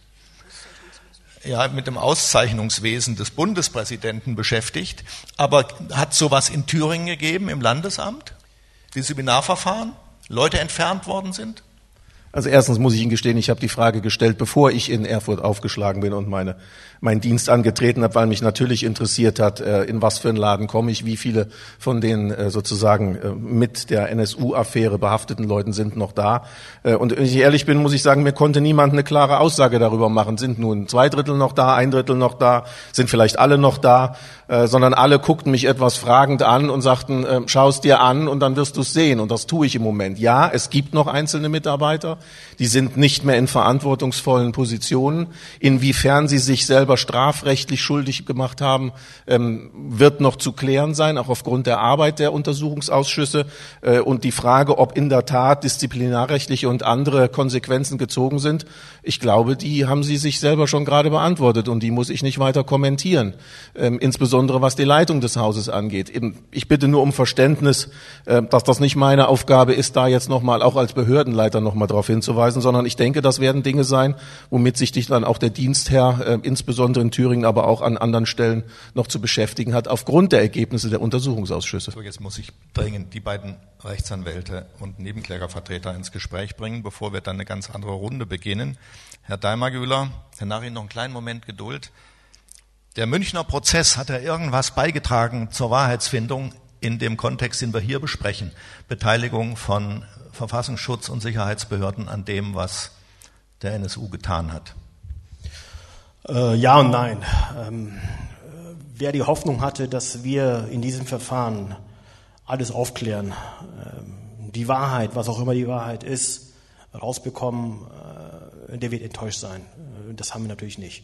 Ja, mit dem Auszeichnungswesen des Bundespräsidenten beschäftigt. Aber hat sowas in Thüringen gegeben, im Landesamt? Disziplinarverfahren? Leute entfernt worden sind? Also erstens muss ich Ihnen gestehen, ich habe die Frage gestellt, bevor ich in Erfurt aufgeschlagen bin und meinen Dienst angetreten habe, weil mich natürlich interessiert hat, in was für einen Laden komme ich, wie viele von den sozusagen mit der NSU-Affäre behafteten Leuten sind noch da. Und wenn ich ehrlich bin, muss ich sagen, mir konnte niemand eine klare Aussage darüber machen. Sind nun 2/3 noch da, 1/3 noch da, sind vielleicht alle noch da, sondern alle guckten mich etwas fragend an und sagten, schau es dir an und dann wirst du es sehen. Und das tue ich im Moment. Ja, es gibt noch einzelne Mitarbeiter, die sind nicht mehr in verantwortungsvollen Positionen. Inwiefern sie sich selber strafrechtlich schuldig gemacht haben, wird noch zu klären sein, auch aufgrund der Arbeit der Untersuchungsausschüsse. Und die Frage, ob in der Tat disziplinarrechtliche und andere Konsequenzen gezogen sind, ich glaube, die haben Sie sich selber schon gerade beantwortet und die muss ich nicht weiter kommentieren, insbesondere was die Leitung des Hauses angeht. Ich bitte nur um Verständnis, dass das nicht meine Aufgabe ist, da jetzt nochmal auch als Behördenleiter nochmal darauf hinzuweisen, sondern ich denke, das werden Dinge sein, womit sich dann auch der Dienstherr, insbesondere in Thüringen, aber auch an anderen Stellen noch zu beschäftigen hat, aufgrund der Ergebnisse der Untersuchungsausschüsse. So, jetzt muss ich dringend die beiden Rechtsanwälte und Nebenklägervertreter ins Gespräch bringen, bevor wir dann eine ganz andere Runde beginnen. Herr Daimagüler, Herr Nachin, noch einen kleinen Moment Geduld. Der Münchner Prozess hat ja irgendwas beigetragen zur Wahrheitsfindung in dem Kontext, den wir hier besprechen. Beteiligung von Verfassungsschutz und Sicherheitsbehörden an dem, was der NSU getan hat. Ja und nein. Wer die Hoffnung hatte, dass wir in diesem Verfahren alles aufklären, die Wahrheit, was auch immer die Wahrheit ist, rausbekommen, der wird enttäuscht sein. Das haben wir natürlich nicht.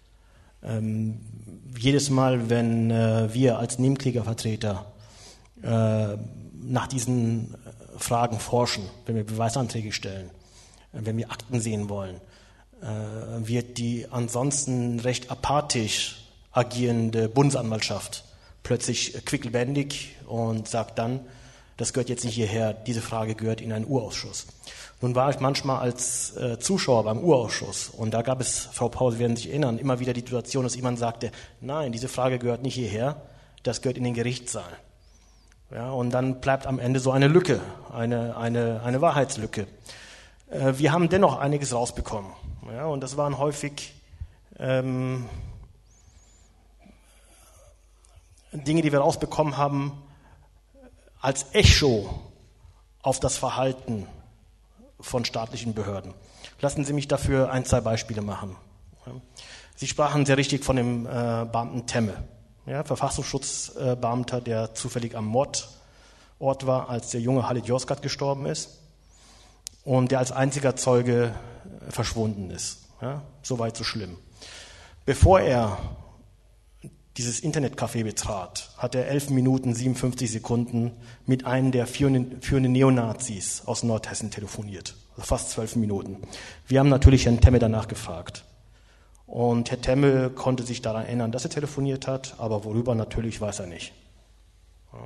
Jedes Mal, wenn wir als Nebenklägervertreter nach diesen Fragen forschen, wenn wir Beweisanträge stellen, wenn wir Akten sehen wollen, wird die ansonsten recht apathisch agierende Bundesanwaltschaft plötzlich quicklebendig und sagt dann, das gehört jetzt nicht hierher, diese Frage gehört in einen Urausschuss. Nun war ich manchmal als Zuschauer beim Urausschuss und da gab es, Frau Paul, Sie werden sich erinnern, immer wieder die Situation, dass jemand sagte, nein, diese Frage gehört nicht hierher, das gehört in den Gerichtssaal. Ja, und dann bleibt am Ende so eine Lücke, eine Wahrheitslücke. Wir haben dennoch einiges rausbekommen. Ja, und das waren häufig Dinge, die wir rausbekommen haben, als Echo auf das Verhalten von staatlichen Behörden. Lassen Sie mich dafür 1, 2 Beispiele machen. Sie sprachen sehr richtig von dem Beamten Temme, ja, Verfassungsschutzbeamter, der zufällig am Mordort war, als der junge Halit Yozgat gestorben ist und der als einziger Zeuge verschwunden ist. Ja, so weit, so schlimm. Bevor er dieses Internetcafé betrat, hat er 11 Minuten, 57 Sekunden mit einem der führenden Neonazis aus Nordhessen telefoniert. Also fast 12 Minuten. Wir haben natürlich Herrn Temme danach gefragt. Und Herr Temme konnte sich daran erinnern, dass er telefoniert hat, aber worüber natürlich weiß er nicht. Ja.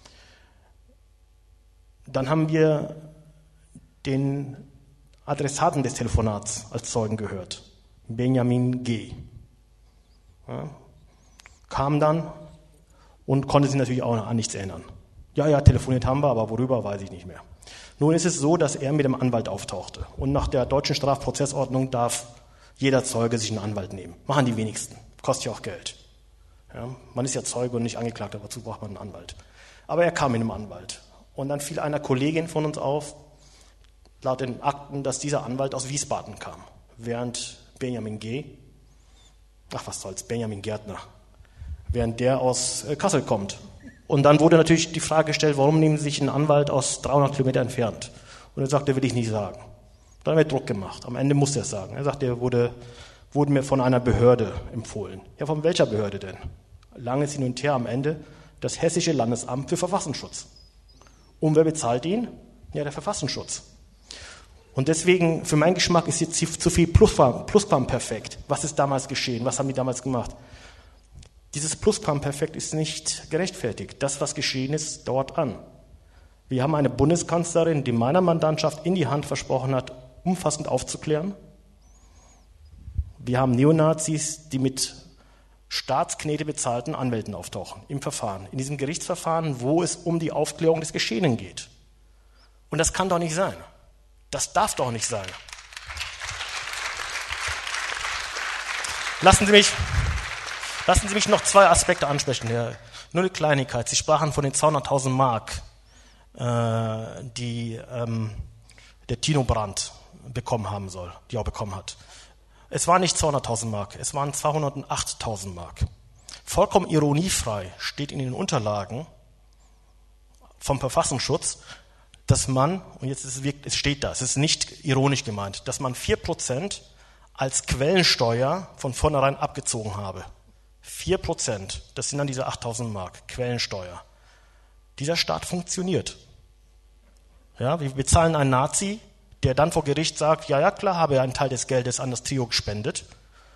Dann haben wir den Adressaten des Telefonats als Zeugen gehört. Benjamin G. Ja. Kam dann und konnte sich natürlich auch an nichts erinnern. Ja, telefoniert haben wir, aber worüber, weiß ich nicht mehr. Nun ist es so, dass er mit dem Anwalt auftauchte. Und nach der deutschen Strafprozessordnung darf jeder Zeuge sich einen Anwalt nehmen. Machen die wenigsten. Kostet ja auch Geld. Ja, man ist ja Zeuge und nicht Angeklagter, dazu braucht man einen Anwalt. Aber er kam mit einem Anwalt. Und dann fiel einer Kollegin von uns auf, laut den Akten, dass dieser Anwalt aus Wiesbaden kam. Während Benjamin G., Benjamin Gärtner, während der aus Kassel kommt. Und dann wurde natürlich die Frage gestellt, warum nehmen Sie sich einen Anwalt aus 300 Kilometer entfernt? Und er sagte, will ich nicht sagen. Dann wird Druck gemacht. Am Ende musste er es sagen. Er sagte, er wurde mir von einer Behörde empfohlen. Ja, von welcher Behörde denn? Langes hin und her am Ende das Hessische Landesamt für Verfassungsschutz. Und wer bezahlt ihn? Ja, der Verfassungsschutz. Und deswegen, für meinen Geschmack, ist jetzt zu viel Plusquamperfekt. Was ist damals geschehen? Was haben die damals gemacht? Dieses Plusquamperfekt ist nicht gerechtfertigt. Das, was geschehen ist, dauert an. Wir haben eine Bundeskanzlerin, die meiner Mandantschaft in die Hand versprochen hat, umfassend aufzuklären. Wir haben Neonazis, die mit Staatsknete bezahlten Anwälten auftauchen im Verfahren, in diesem Gerichtsverfahren, wo es um die Aufklärung des Geschehenen geht. Und das kann doch nicht sein. Das darf doch nicht sein. Lassen Sie mich noch 2 Aspekte ansprechen. Nur eine Kleinigkeit. Sie sprachen von den 200.000 Mark, die der Tino Brandt bekommen haben soll, die er auch bekommen hat. Es waren nicht 200.000 Mark, es waren 208.000 Mark. Vollkommen ironiefrei steht in den Unterlagen vom Verfassungsschutz, dass man, und jetzt es steht da, es ist nicht ironisch gemeint, dass man 4% als Quellensteuer von vornherein abgezogen habe. 4%, das sind dann diese 8.000 Mark, Quellensteuer. Dieser Staat funktioniert. Ja, wir bezahlen einen Nazi, der dann vor Gericht sagt, ja klar, habe er einen Teil des Geldes an das Trio gespendet,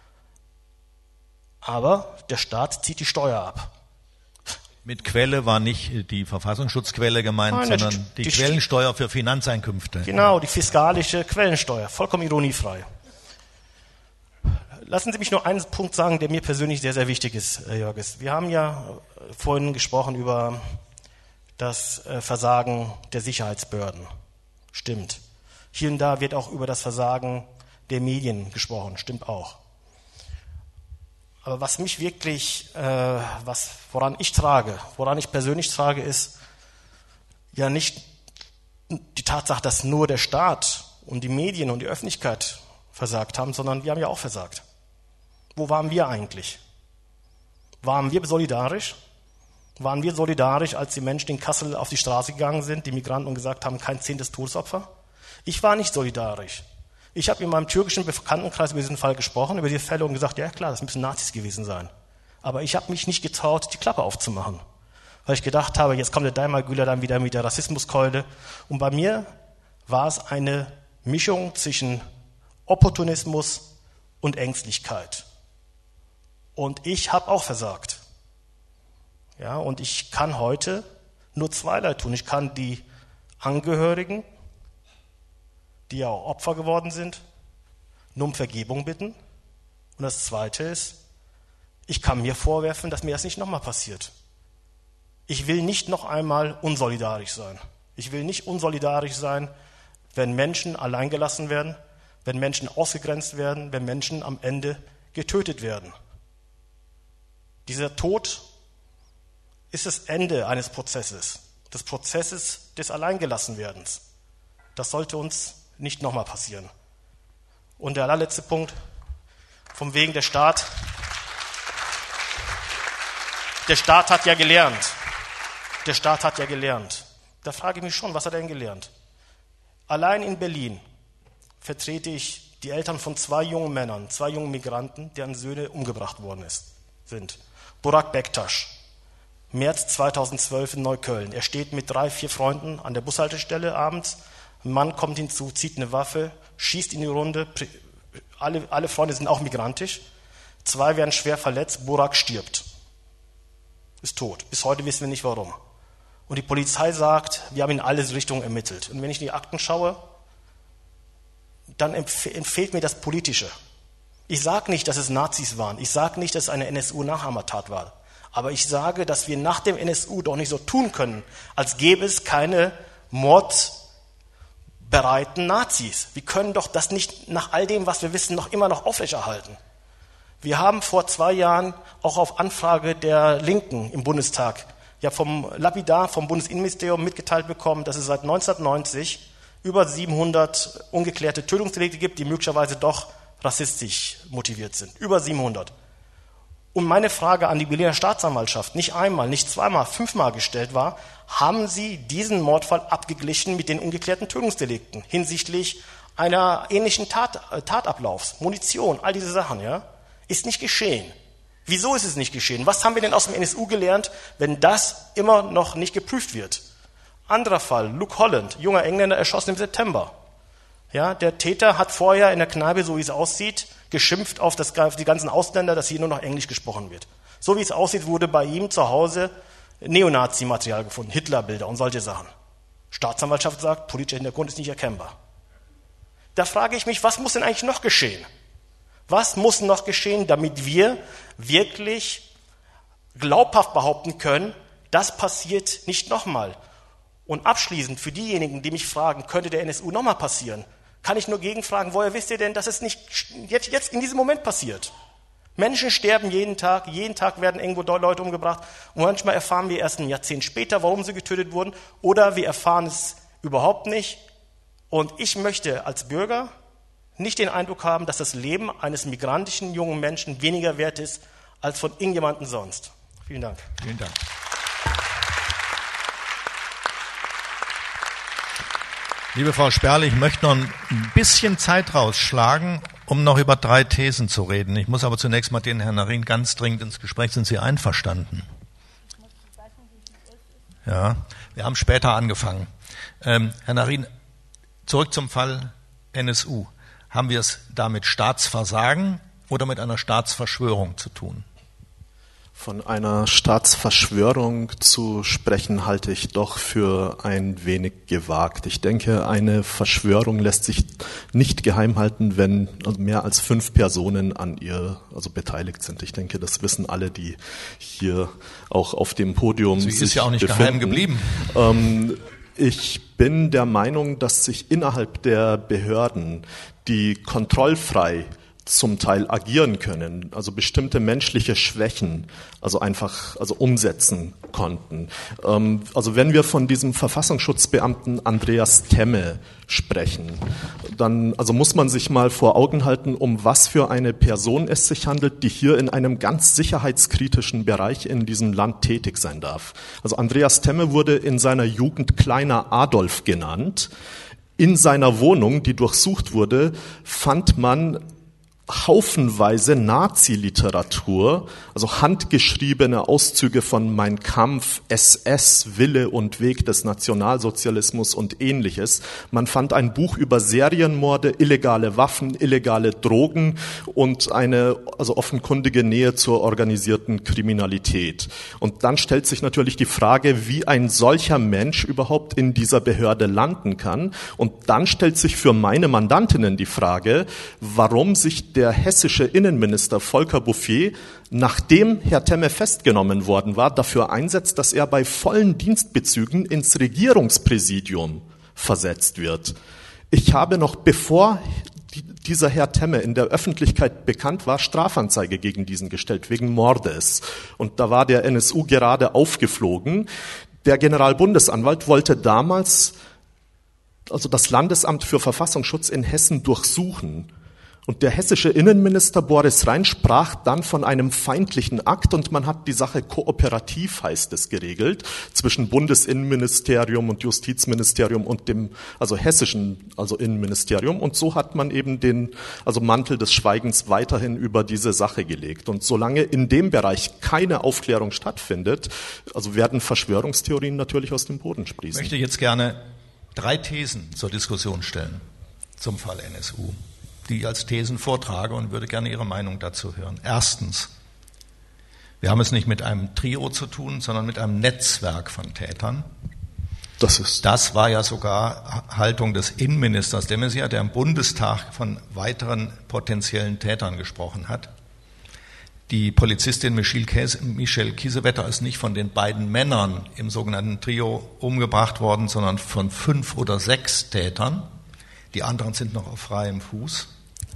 aber der Staat zieht die Steuer ab. Mit Quelle war nicht die Verfassungsschutzquelle gemeint, nein, sondern die Quellensteuer für Finanzeinkünfte. Genau, die fiskalische Quellensteuer, vollkommen ironiefrei. Lassen Sie mich nur einen Punkt sagen, der mir persönlich sehr, sehr wichtig ist, Herr Jörges. Wir haben ja vorhin gesprochen über das Versagen der Sicherheitsbehörden. Stimmt. Hier und da wird auch über das Versagen der Medien gesprochen. Stimmt auch. Aber was mich wirklich, woran ich persönlich trage, ist ja nicht die Tatsache, dass nur der Staat und die Medien und die Öffentlichkeit versagt haben, sondern wir haben ja auch versagt. Wo waren wir eigentlich? Waren wir solidarisch? Waren wir solidarisch, als die Menschen in Kassel auf die Straße gegangen sind, die Migranten, und gesagt haben, kein 10. Todesopfer? Ich war nicht solidarisch. Ich habe in meinem türkischen Bekanntenkreis über diesen Fall gesprochen, über diese Fälle, und gesagt, ja klar, das müssen Nazis gewesen sein. Aber ich habe mich nicht getraut, die Klappe aufzumachen. Weil ich gedacht habe, jetzt kommt der Daimar Güler dann wieder mit der Rassismuskeule. Und bei mir war es eine Mischung zwischen Opportunismus und Ängstlichkeit. Und ich habe auch versagt. Ja, und ich kann heute nur zweierlei tun. Ich kann die Angehörigen, die ja auch Opfer geworden sind, nur um Vergebung bitten. Und das Zweite ist, ich kann mir vorwerfen, dass mir das nicht nochmal passiert. Ich will nicht noch einmal unsolidarisch sein. Ich will nicht unsolidarisch sein, wenn Menschen alleingelassen werden, wenn Menschen ausgegrenzt werden, wenn Menschen am Ende getötet werden. Dieser Tod ist das Ende eines Prozesses, des Prozesses des Alleingelassenwerdens. Das sollte uns nicht nochmal passieren. Und der allerletzte Punkt, vom wegen der Staat. Der Staat hat ja gelernt. Der Staat hat ja gelernt. Da frage ich mich schon, was hat er denn gelernt? Allein in Berlin vertrete ich die Eltern von 2 jungen Männern, 2 jungen Migranten, deren Söhne umgebracht worden sind. Burak Bektaş, März 2012 in Neukölln. Er steht mit 3, 4 Freunden an der Bushaltestelle abends. Ein Mann kommt hinzu, zieht eine Waffe, schießt in die Runde. Alle Freunde sind auch migrantisch. 2 werden schwer verletzt. Burak stirbt. Ist tot. Bis heute wissen wir nicht warum. Und die Polizei sagt, wir haben in alle Richtungen ermittelt. Und wenn ich in die Akten schaue, dann empfiehlt mir das Politische. Ich sage nicht, dass es Nazis waren. Ich sage nicht, dass es eine NSU-Nachahmertat war. Aber ich sage, dass wir nach dem NSU doch nicht so tun können, als gäbe es keine mordbereiten Nazis. Wir können doch das nicht nach all dem, was wir wissen, noch immer noch aufrechterhalten. Wir haben vor 2 Jahren auch auf Anfrage der Linken im Bundestag ja vom Bundesinnenministerium mitgeteilt bekommen, dass es seit 1990 über 700 ungeklärte Tötungsdelikte gibt, die möglicherweise doch rassistisch motiviert sind. Über 700. Und meine Frage an die Berliner Staatsanwaltschaft nicht einmal, nicht zweimal, 5-mal gestellt war, haben Sie diesen Mordfall abgeglichen mit den ungeklärten Tötungsdelikten hinsichtlich einer ähnlichen Tatablaufs, Munition, all diese Sachen, ja? Ist nicht geschehen. Wieso ist es nicht geschehen? Was haben wir denn aus dem NSU gelernt, wenn das immer noch nicht geprüft wird? Anderer Fall, Luke Holland, junger Engländer, erschossen im September. Ja, der Täter hat vorher in der Kneipe, so wie es aussieht, geschimpft auf die ganzen Ausländer, dass hier nur noch Englisch gesprochen wird. So wie es aussieht, wurde bei ihm zu Hause Neonazi-Material gefunden, Hitlerbilder und solche Sachen. Staatsanwaltschaft sagt, politischer Hintergrund ist nicht erkennbar. Da frage ich mich, was muss denn eigentlich noch geschehen? Was muss noch geschehen, damit wir wirklich glaubhaft behaupten können, das passiert nicht nochmal? Und abschließend für diejenigen, die mich fragen, könnte der NSU nochmal passieren, kann ich nur gegenfragen, woher wisst ihr denn, dass es nicht jetzt in diesem Moment passiert? Menschen sterben jeden Tag werden irgendwo Leute umgebracht und manchmal erfahren wir erst ein Jahrzehnt später, warum sie getötet wurden, oder wir erfahren es überhaupt nicht. Und ich möchte als Bürger nicht den Eindruck haben, dass das Leben eines migrantischen jungen Menschen weniger wert ist als von irgendjemandem sonst. Vielen Dank. Vielen Dank. Liebe Frau Sperl, ich möchte noch ein bisschen Zeit rausschlagen, um noch über 3 Thesen zu reden. Ich muss aber zunächst mal den Herrn Narin ganz dringend ins Gespräch. Sind Sie einverstanden? Ja, wir haben später angefangen. Herr Narin, zurück zum Fall NSU. Haben wir es da mit Staatsversagen oder mit einer Staatsverschwörung zu tun? Von einer Staatsverschwörung zu sprechen, halte ich doch für ein wenig gewagt. Ich denke, eine Verschwörung lässt sich nicht geheim halten, wenn mehr als 5 Personen an ihr beteiligt sind. Ich denke, das wissen alle, die hier auch auf dem Podium sich befinden. Sie ist ja auch nicht geheim geblieben. Ich bin der Meinung, dass sich innerhalb der Behörden, die kontrollfrei zum Teil agieren können, also bestimmte menschliche Schwächen, umsetzen konnten. Also wenn wir von diesem Verfassungsschutzbeamten Andreas Temme sprechen, dann muss man sich mal vor Augen halten, um was für eine Person es sich handelt, die hier in einem ganz sicherheitskritischen Bereich in diesem Land tätig sein darf. Also Andreas Temme wurde in seiner Jugend Kleiner Adolf genannt. In seiner Wohnung, die durchsucht wurde, fand man haufenweise Nazi-Literatur, also handgeschriebene Auszüge von Mein Kampf, SS, Wille und Weg des Nationalsozialismus und ähnliches. Man fand ein Buch über Serienmorde, illegale Waffen, illegale Drogen und eine also offenkundige Nähe zur organisierten Kriminalität. Und dann stellt sich natürlich die Frage, wie ein solcher Mensch überhaupt in dieser Behörde landen kann. Und dann stellt sich für meine Mandantinnen die Frage, warum sich der hessische Innenminister Volker Bouffier, nachdem Herr Temme festgenommen worden war, dafür einsetzt, dass er bei vollen Dienstbezügen ins Regierungspräsidium versetzt wird. Ich habe noch, bevor dieser Herr Temme in der Öffentlichkeit bekannt war, Strafanzeige gegen diesen gestellt, wegen Mordes. Und da war der NSU gerade aufgeflogen. Der Generalbundesanwalt wollte damals also das Landesamt für Verfassungsschutz in Hessen durchsuchen. Und der hessische Innenminister Boris Rhein sprach dann von einem feindlichen Akt und man hat die Sache kooperativ, heißt es, geregelt, zwischen Bundesinnenministerium und Justizministerium und dem, also hessischen, also Innenministerium. Und so hat man eben den, also Mantel des Schweigens weiterhin über diese Sache gelegt. Und solange in dem Bereich keine Aufklärung stattfindet, also werden Verschwörungstheorien natürlich aus dem Boden sprießen. Ich möchte jetzt gerne 3 Thesen zur Diskussion stellen zum Fall NSU, die ich als Thesen vortrage und würde gerne Ihre Meinung dazu hören. Erstens, wir haben es nicht mit einem Trio zu tun, sondern mit einem Netzwerk von Tätern. Das war ja sogar Haltung des Innenministers de Maizière, der im Bundestag von weiteren potenziellen Tätern gesprochen hat. Die Polizistin Michelle Kiesewetter ist nicht von den beiden Männern im sogenannten Trio umgebracht worden, sondern von 5 oder 6 Tätern. Die anderen sind noch auf freiem Fuß.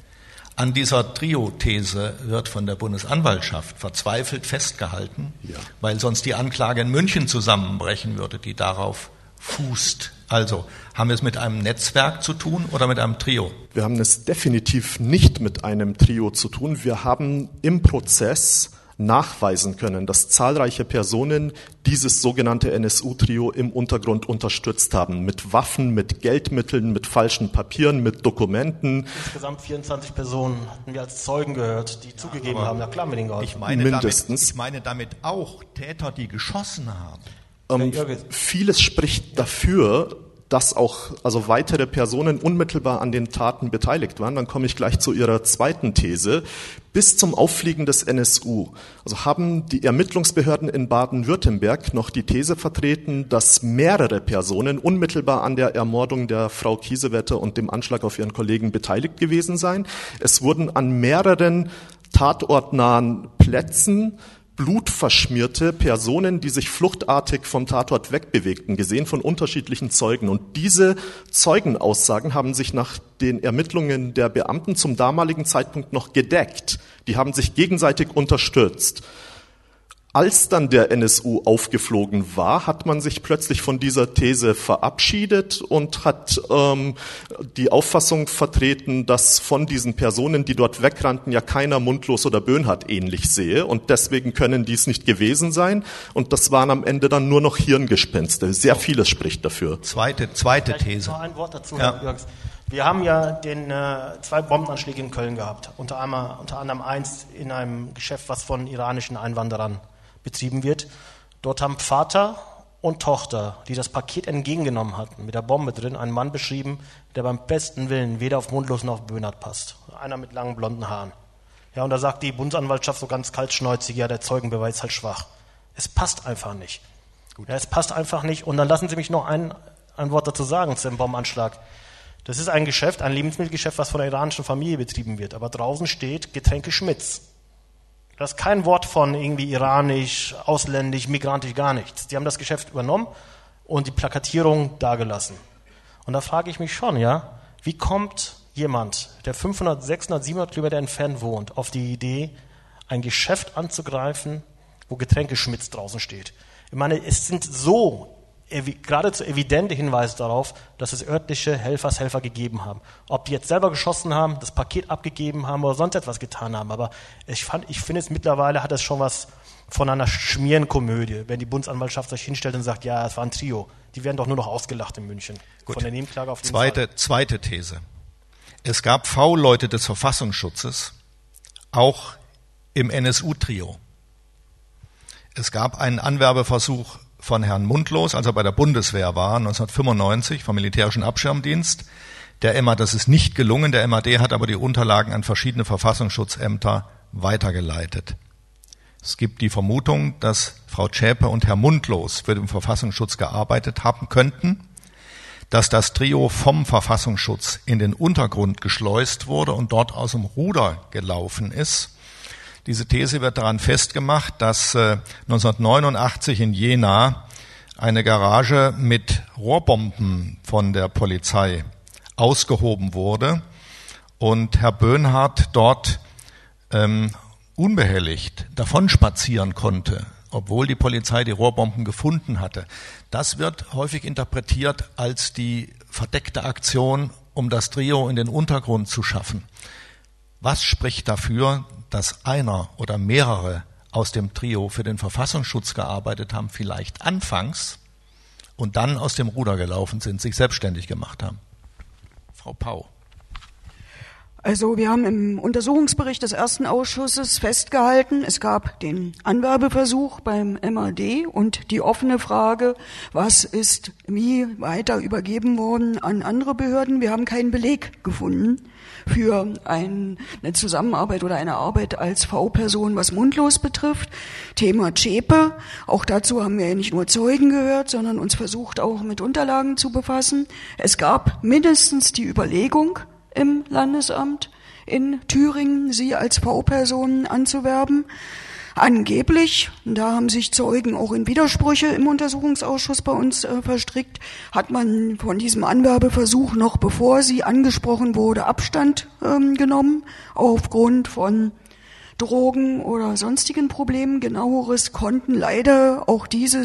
An dieser Trio-These wird von der Bundesanwaltschaft verzweifelt festgehalten, weil sonst die Anklage in München zusammenbrechen würde, die darauf fußt. Also, haben wir es mit einem Netzwerk zu tun oder mit einem Trio? Wir haben es definitiv nicht mit einem Trio zu tun. Wir haben im Prozess nachweisen können, dass zahlreiche Personen dieses sogenannte NSU-Trio im Untergrund unterstützt haben. Mit Waffen, mit Geldmitteln, mit falschen Papieren, mit Dokumenten. Insgesamt 24 Personen hatten wir als Zeugen gehört, die zugegeben haben, na klar, mit den geholfen. Mindestens. Ich meine damit auch Täter, die geschossen haben. Vieles spricht dafür, dass auch also weitere Personen unmittelbar an den Taten beteiligt waren. Dann komme ich gleich zu Ihrer zweiten These. Bis zum Auffliegen des NSU, also haben die Ermittlungsbehörden in Baden-Württemberg noch die These vertreten, dass mehrere Personen unmittelbar an der Ermordung der Frau Kiesewetter und dem Anschlag auf ihren Kollegen beteiligt gewesen seien. Es wurden an mehreren tatortnahen Plätzen blutverschmierte Personen, die sich fluchtartig vom Tatort wegbewegten, gesehen von unterschiedlichen Zeugen. Und diese Zeugenaussagen haben sich nach den Ermittlungen der Beamten zum damaligen Zeitpunkt noch gedeckt. Die haben sich gegenseitig unterstützt. Als dann der NSU aufgeflogen war, hat man sich plötzlich von dieser These verabschiedet und hat die Auffassung vertreten, dass von diesen Personen, die dort wegrannten, ja keiner Mundlos oder Böhnhardt ähnlich sehe und deswegen können dies nicht gewesen sein. Und das waren am Ende dann nur noch Hirngespinste. Sehr vieles spricht dafür. Zweite These. Noch ein Wort dazu, Herr Jürgens. Wir haben ja den 2 Bombenanschläge in Köln gehabt. Unter anderem eins in einem Geschäft, was von iranischen Einwanderern betrieben wird. Dort haben Vater und Tochter, die das Paket entgegengenommen hatten, mit der Bombe drin, einen Mann beschrieben, der beim besten Willen weder auf Mundlos noch auf Böhnhardt passt. Einer mit langen blonden Haaren. Ja, und da sagt die Bundesanwaltschaft so ganz kaltschnäuzig, ja, der Zeugenbeweis ist halt schwach. Es passt einfach nicht. Gut. Ja, es passt einfach nicht. Und dann lassen Sie mich noch ein Wort dazu sagen zu dem Bombenanschlag. Das ist ein Geschäft, ein Lebensmittelgeschäft, was von einer iranischen Familie betrieben wird. Aber draußen steht Getränke Schmitz. Da ist kein Wort von irgendwie iranisch, ausländisch, migrantisch, gar nichts. Die haben das Geschäft übernommen und die Plakatierung dagelassen. Und da frage ich mich schon, ja, wie kommt jemand, der 500, 600, 700 Kilometer entfernt wohnt, auf die Idee, ein Geschäft anzugreifen, wo Getränke Schmitz draußen steht? Ich meine, es sind so geradezu evidente Hinweise darauf, dass es örtliche Helfershelfer gegeben haben. Ob die jetzt selber geschossen haben, das Paket abgegeben haben oder sonst etwas getan haben. Aber ich finde es mittlerweile hat es schon was von einer Schmierenkomödie, wenn die Bundesanwaltschaft sich hinstellt und sagt, ja, es war ein Trio. Die werden doch nur noch ausgelacht in München. Gut. Von der Nebenklage auf den Zweite These. Es gab V-Leute des Verfassungsschutzes, auch im NSU-Trio. Es gab einen Anwerbeversuch von Herrn Mundlos, als er bei der Bundeswehr war, 1995, vom Militärischen Abschirmdienst. Der MAD, das ist nicht gelungen, der MAD hat aber die Unterlagen an verschiedene Verfassungsschutzämter weitergeleitet. Es gibt die Vermutung, dass Frau Zschäpe und Herr Mundlos für den Verfassungsschutz gearbeitet haben könnten, dass das Trio vom Verfassungsschutz in den Untergrund geschleust wurde und dort aus dem Ruder gelaufen ist. Diese These wird daran festgemacht, dass 1989 in Jena eine Garage mit Rohrbomben von der Polizei ausgehoben wurde und Herr Böhnhardt dort unbehelligt davon spazieren konnte, obwohl die Polizei die Rohrbomben gefunden hatte. Das wird häufig interpretiert als die verdeckte Aktion, um das Trio in den Untergrund zu schaffen. Was spricht dafür, dass einer oder mehrere aus dem Trio für den Verfassungsschutz gearbeitet haben, vielleicht anfangs, und dann aus dem Ruder gelaufen sind, sich selbstständig gemacht haben? Frau Pau. Also wir haben im Untersuchungsbericht des ersten Ausschusses festgehalten, es gab den Anwerbeversuch beim MAD und die offene Frage, was ist wie weiter übergeben worden an andere Behörden. Wir haben keinen Beleg gefunden für eine Zusammenarbeit oder eine Arbeit als V-Person, was Mundlos betrifft. Thema Zschäpe, auch dazu haben wir ja nicht nur Zeugen gehört, sondern uns versucht auch mit Unterlagen zu befassen. Es gab mindestens die Überlegung im Landesamt in Thüringen, sie als V-Personen anzuwerben. Angeblich, da haben sich Zeugen auch in Widersprüche im Untersuchungsausschuss bei uns verstrickt, hat man von diesem Anwerbeversuch noch bevor sie angesprochen wurde, Abstand genommen, aufgrund von Drogen oder sonstigen Problemen. Genaueres konnten leider auch diese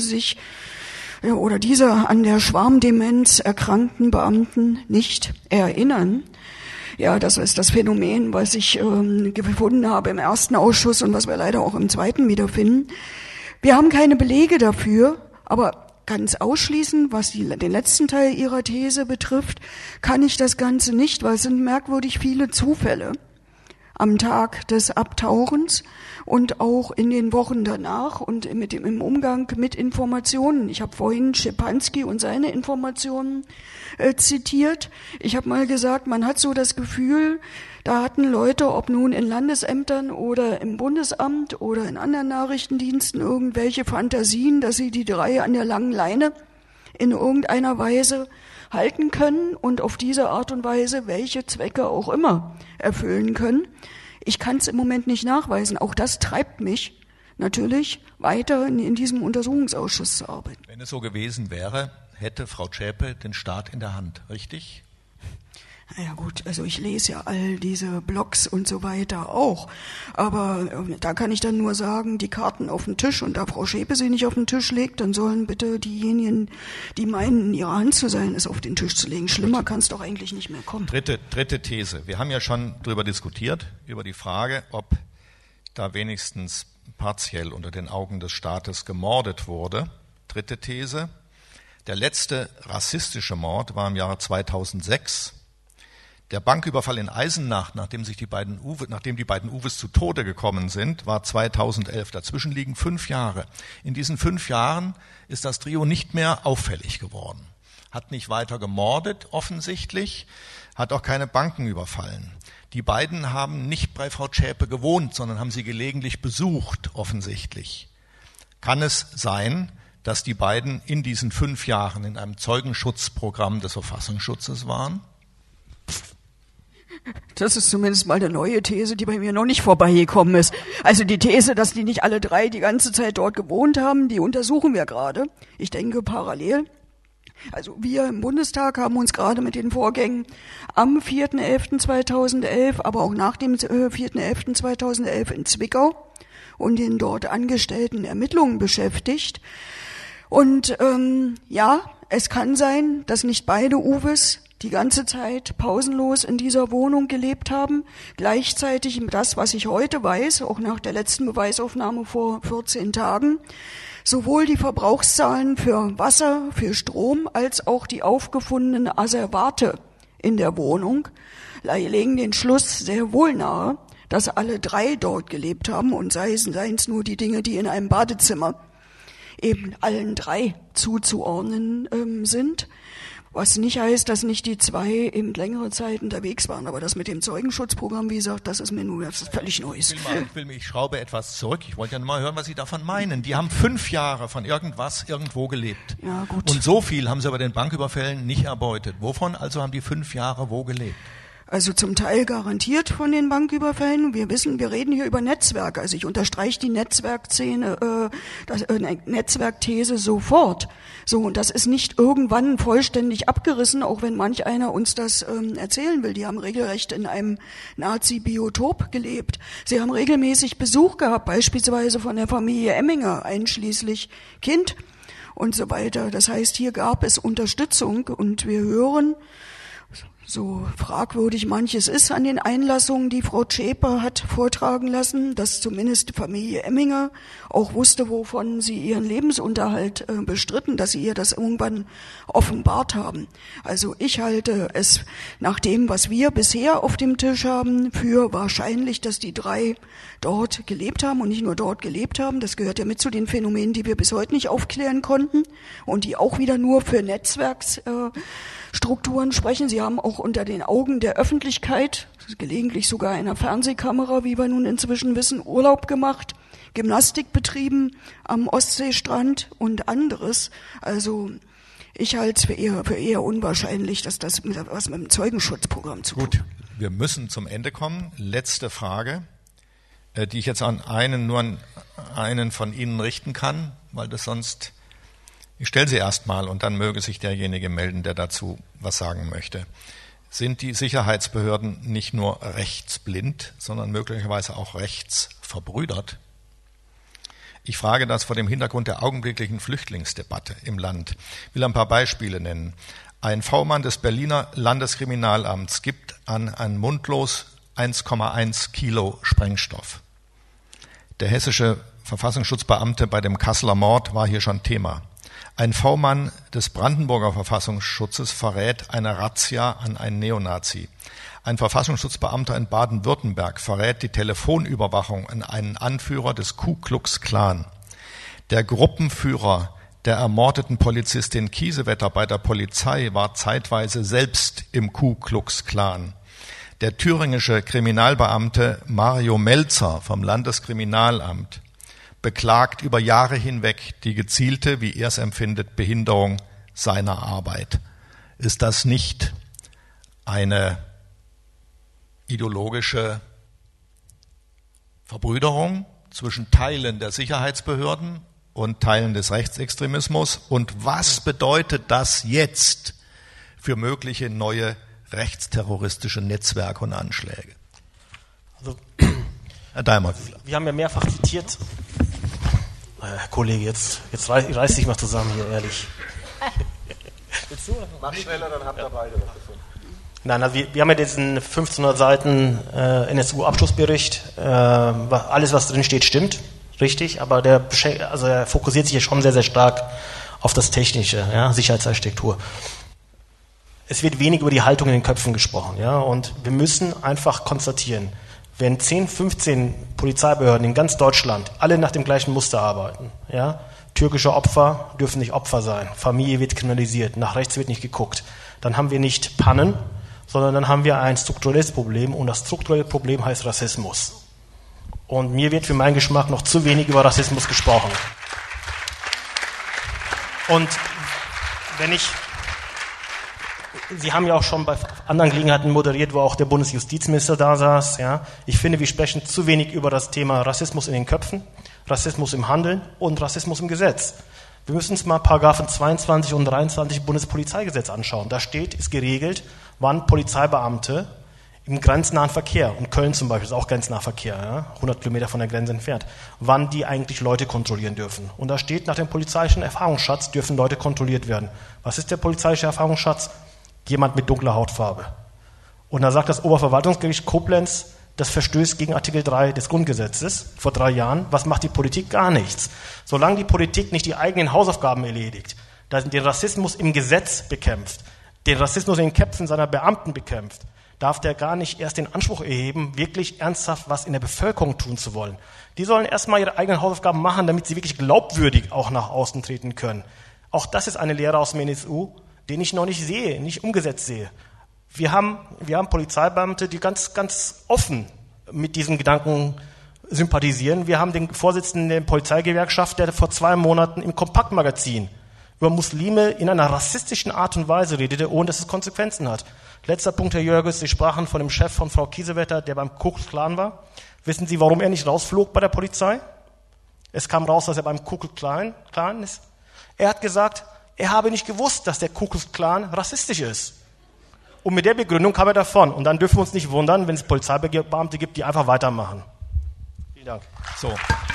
an der Schwarmdemenz erkrankten Beamten nicht erinnern. Ja, das ist das Phänomen, was ich gefunden habe im ersten Ausschuss und was wir leider auch im zweiten wiederfinden. Wir haben keine Belege dafür, aber ganz ausschließen, was den letzten Teil Ihrer These betrifft, kann ich das Ganze nicht, weil es sind merkwürdig viele Zufälle am Tag des Abtauchens und auch in den Wochen danach und im Umgang mit Informationen. Ich habe vorhin Schipanski und seine Informationen zitiert. Ich habe mal gesagt, man hat so das Gefühl, da hatten Leute, ob nun in Landesämtern oder im Bundesamt oder in anderen Nachrichtendiensten, irgendwelche Fantasien, dass sie die drei an der langen Leine in irgendeiner Weise halten können und auf diese Art und Weise welche Zwecke auch immer erfüllen können. Ich kann es im Moment nicht nachweisen. Auch das treibt mich natürlich weiter in diesem Untersuchungsausschuss zu arbeiten. Wenn es so gewesen wäre, hätte Frau Zschäpe den Staat in der Hand, richtig? Ja gut, also ich lese ja all diese Blogs und so weiter auch, aber da kann ich dann nur sagen, die Karten auf den Tisch, und da Frau Zschäpe sie nicht auf den Tisch legt, dann sollen bitte diejenigen, die meinen, in ihrer Hand zu sein, es auf den Tisch zu legen. Schlimmer kann es doch eigentlich nicht mehr kommen. Dritte These. Wir haben ja schon darüber diskutiert, über die Frage, ob da wenigstens partiell unter den Augen des Staates gemordet wurde. Dritte These. Der letzte rassistische Mord war im Jahre 2006. Der Banküberfall in Eisenach, nachdem die beiden Uwes zu Tode gekommen sind, war 2011. Dazwischen liegen 5 Jahre. In diesen 5 Jahren ist das Trio nicht mehr auffällig geworden. Hat nicht weiter gemordet, offensichtlich, hat auch keine Banken überfallen. Die beiden haben nicht bei Frau Zschäpe gewohnt, sondern haben sie gelegentlich besucht, offensichtlich. Kann es sein, dass die beiden in diesen 5 Jahren in einem Zeugenschutzprogramm des Verfassungsschutzes waren? Das ist zumindest mal eine neue These, die bei mir noch nicht vorbeigekommen ist. Also die These, dass die nicht alle 3 die ganze Zeit dort gewohnt haben, die untersuchen wir gerade. Ich denke parallel. Also wir im Bundestag haben uns gerade mit den Vorgängen am 4.11.2011, aber auch nach dem 4.11.2011 in Zwickau und den dort angestellten Ermittlungen beschäftigt. Und ja, es kann sein, dass nicht beide Uwes die ganze Zeit pausenlos in dieser Wohnung gelebt haben. Gleichzeitig das, was ich heute weiß, auch nach der letzten Beweisaufnahme vor 14 Tagen, sowohl die Verbrauchszahlen für Wasser, für Strom, als auch die aufgefundenen Asservate in der Wohnung legen den Schluss sehr wohl nahe, dass alle 3 dort gelebt haben und seien es nur die Dinge, die in einem Badezimmer eben allen 3 zuzuordnen sind. Was nicht heißt, dass nicht die 2 eben längere Zeit unterwegs waren. Aber das mit dem Zeugenschutzprogramm, wie gesagt, das ist mir nun völlig Neues. Ich schraube etwas zurück. Ich wollte ja mal hören, was Sie davon meinen. Die haben 5 Jahre von irgendwas irgendwo gelebt. Ja, gut. Und so viel haben sie bei den Banküberfällen nicht erbeutet. Wovon also haben die 5 Jahre wo gelebt? Also zum Teil garantiert von den Banküberfällen. Wir reden hier über Netzwerke. Also ich unterstreiche die Netzwerkthese sofort. So, und das ist nicht irgendwann vollständig abgerissen, auch wenn manch einer uns das erzählen will. Die haben regelrecht in einem Nazi-Biotop gelebt. Sie haben regelmäßig Besuch gehabt, beispielsweise von der Familie Emminger, einschließlich Kind und so weiter. Das heißt, hier gab es Unterstützung und wir hören, so fragwürdig manches ist an den Einlassungen, die Frau Zschäper hat vortragen lassen, dass zumindest die Familie Emminger auch wusste, wovon sie ihren Lebensunterhalt bestritten, dass sie ihr das irgendwann offenbart haben. Also ich halte es nach dem, was wir bisher auf dem Tisch haben, für wahrscheinlich, dass die 3 dort gelebt haben und nicht nur dort gelebt haben. Das gehört ja mit zu den Phänomenen, die wir bis heute nicht aufklären konnten und die auch wieder nur für Netzwerksstrukturen sprechen. Sie haben auch unter den Augen der Öffentlichkeit, gelegentlich sogar einer Fernsehkamera, wie wir nun inzwischen wissen, Urlaub gemacht, Gymnastik betrieben am Ostseestrand und anderes. Also ich halte es für eher unwahrscheinlich, dass das was mit dem Zeugenschutzprogramm zu tun hat. Gut, wir müssen zum Ende kommen. Letzte Frage, die ich jetzt nur an einen von Ihnen richten kann, weil das sonst... Ich stelle sie erstmal und dann möge sich derjenige melden, der dazu was sagen möchte. Sind die Sicherheitsbehörden nicht nur rechtsblind, sondern möglicherweise auch rechtsverbrüdert? Ich frage das vor dem Hintergrund der augenblicklichen Flüchtlingsdebatte im Land. Ich will ein paar Beispiele nennen. Ein V-Mann des Berliner Landeskriminalamts gibt an Mundlos 1,1 Kilo Sprengstoff. Der hessische Verfassungsschutzbeamte bei dem Kasseler Mord war hier schon Thema. Ein V-Mann des Brandenburger Verfassungsschutzes verrät eine Razzia an einen Neonazi. Ein Verfassungsschutzbeamter in Baden-Württemberg verrät die Telefonüberwachung an einen Anführer des Ku Klux Klan. Der Gruppenführer der ermordeten Polizistin Kiesewetter bei der Polizei war zeitweise selbst im Ku Klux Klan. Der thüringische Kriminalbeamte Mario Melzer vom Landeskriminalamt beklagt über Jahre hinweg die gezielte, wie er es empfindet, Behinderung seiner Arbeit. Ist das nicht eine ideologische Verbrüderung zwischen Teilen der Sicherheitsbehörden und Teilen des Rechtsextremismus? Und was bedeutet das jetzt für mögliche neue rechtsterroristische Netzwerke und Anschläge? Also, Herr Daimer. Wir haben ja mehrfach zitiert, Herr Kollege, jetzt reiß dich mal zusammen hier, ehrlich. Mach schneller, dann habt ihr beide was davon. Nein, also wir haben ja diesen 1500 Seiten NSU-Abschlussbericht. Alles, was drin steht, stimmt, richtig, aber er fokussiert sich ja schon sehr, sehr stark auf das Technische, ja, Sicherheitsarchitektur. Es wird wenig über die Haltung in den Köpfen gesprochen, ja, und wir müssen einfach konstatieren, wenn 10, 15 Polizeibehörden in ganz Deutschland alle nach dem gleichen Muster arbeiten, ja, türkische Opfer dürfen nicht Opfer sein, Familie wird kriminalisiert, nach rechts wird nicht geguckt, dann haben wir nicht Pannen, sondern dann haben wir ein strukturelles Problem und das strukturelle Problem heißt Rassismus. Und mir wird für meinen Geschmack noch zu wenig über Rassismus gesprochen. Und Sie haben ja auch schon bei anderen Gelegenheiten moderiert, wo auch der Bundesjustizminister da saß. Ja. Ich finde, wir sprechen zu wenig über das Thema Rassismus in den Köpfen, Rassismus im Handeln und Rassismus im Gesetz. Wir müssen uns mal Paragraphen 22 und 23 Bundespolizeigesetz anschauen. Da ist geregelt, wann Polizeibeamte im grenznahen Verkehr, und Köln zum Beispiel ist auch grenznaher Verkehr, ja, 100 Kilometer von der Grenze entfernt, wann die eigentlich Leute kontrollieren dürfen. Und da steht, nach dem polizeilichen Erfahrungsschatz dürfen Leute kontrolliert werden. Was ist der polizeiliche Erfahrungsschatz? Jemand mit dunkler Hautfarbe. Und da sagt das Oberverwaltungsgericht Koblenz, das verstößt gegen Artikel 3 des Grundgesetzes vor 3 Jahren. Was macht die Politik? Gar nichts. Solange die Politik nicht die eigenen Hausaufgaben erledigt, den Rassismus im Gesetz bekämpft, den Rassismus in den Köpfen seiner Beamten bekämpft, darf der gar nicht erst den Anspruch erheben, wirklich ernsthaft was in der Bevölkerung tun zu wollen. Die sollen erstmal ihre eigenen Hausaufgaben machen, damit sie wirklich glaubwürdig auch nach außen treten können. Auch das ist eine Lehre aus dem NSU, den ich noch nicht sehe, nicht umgesetzt sehe. Wir haben Polizeibeamte, die ganz, ganz offen mit diesen Gedanken sympathisieren. Wir haben den Vorsitzenden der Polizeigewerkschaft, der vor 2 Monaten im Kompaktmagazin über Muslime in einer rassistischen Art und Weise redete, ohne dass es Konsequenzen hat. Letzter Punkt, Herr Jörges, Sie sprachen von dem Chef von Frau Kiesewetter, der beim Ku Klux Klan war. Wissen Sie, warum er nicht rausflog bei der Polizei? Es kam raus, dass er beim Ku Klux Klan ist. Er hat gesagt, er habe nicht gewusst, dass der Ku Klux Klan rassistisch ist. Und mit der Begründung kam er davon. Und dann dürfen wir uns nicht wundern, wenn es Polizeibeamte gibt, die einfach weitermachen. Vielen Dank. So.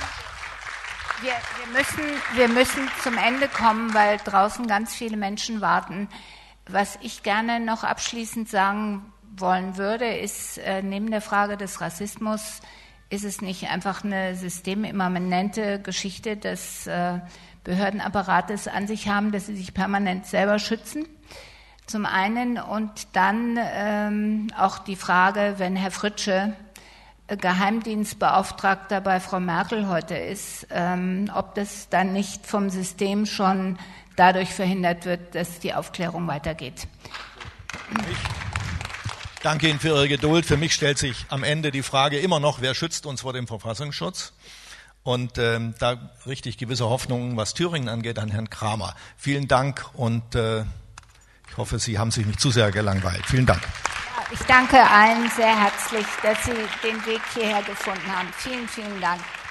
Wir müssen zum Ende kommen, weil draußen ganz viele Menschen warten. Was ich gerne noch abschließend sagen wollen würde, ist, neben der Frage des Rassismus, ist es nicht einfach eine systemimmanente Geschichte, dass Behördenapparate es an sich haben, dass sie sich permanent selber schützen? Zum einen, und dann auch die Frage, wenn Herr Fritzsche Geheimdienstbeauftragter bei Frau Merkel heute ist, ob das dann nicht vom System schon dadurch verhindert wird, dass die Aufklärung weitergeht. Ich danke Ihnen für Ihre Geduld. Für mich stellt sich am Ende die Frage immer noch, wer schützt uns vor dem Verfassungsschutz? Und da richte ich gewisse Hoffnungen, was Thüringen angeht, an Herrn Kramer. Vielen Dank und ich hoffe, Sie haben sich nicht zu sehr gelangweilt. Vielen Dank. Ich danke allen sehr herzlich, dass Sie den Weg hierher gefunden haben. Vielen, vielen Dank.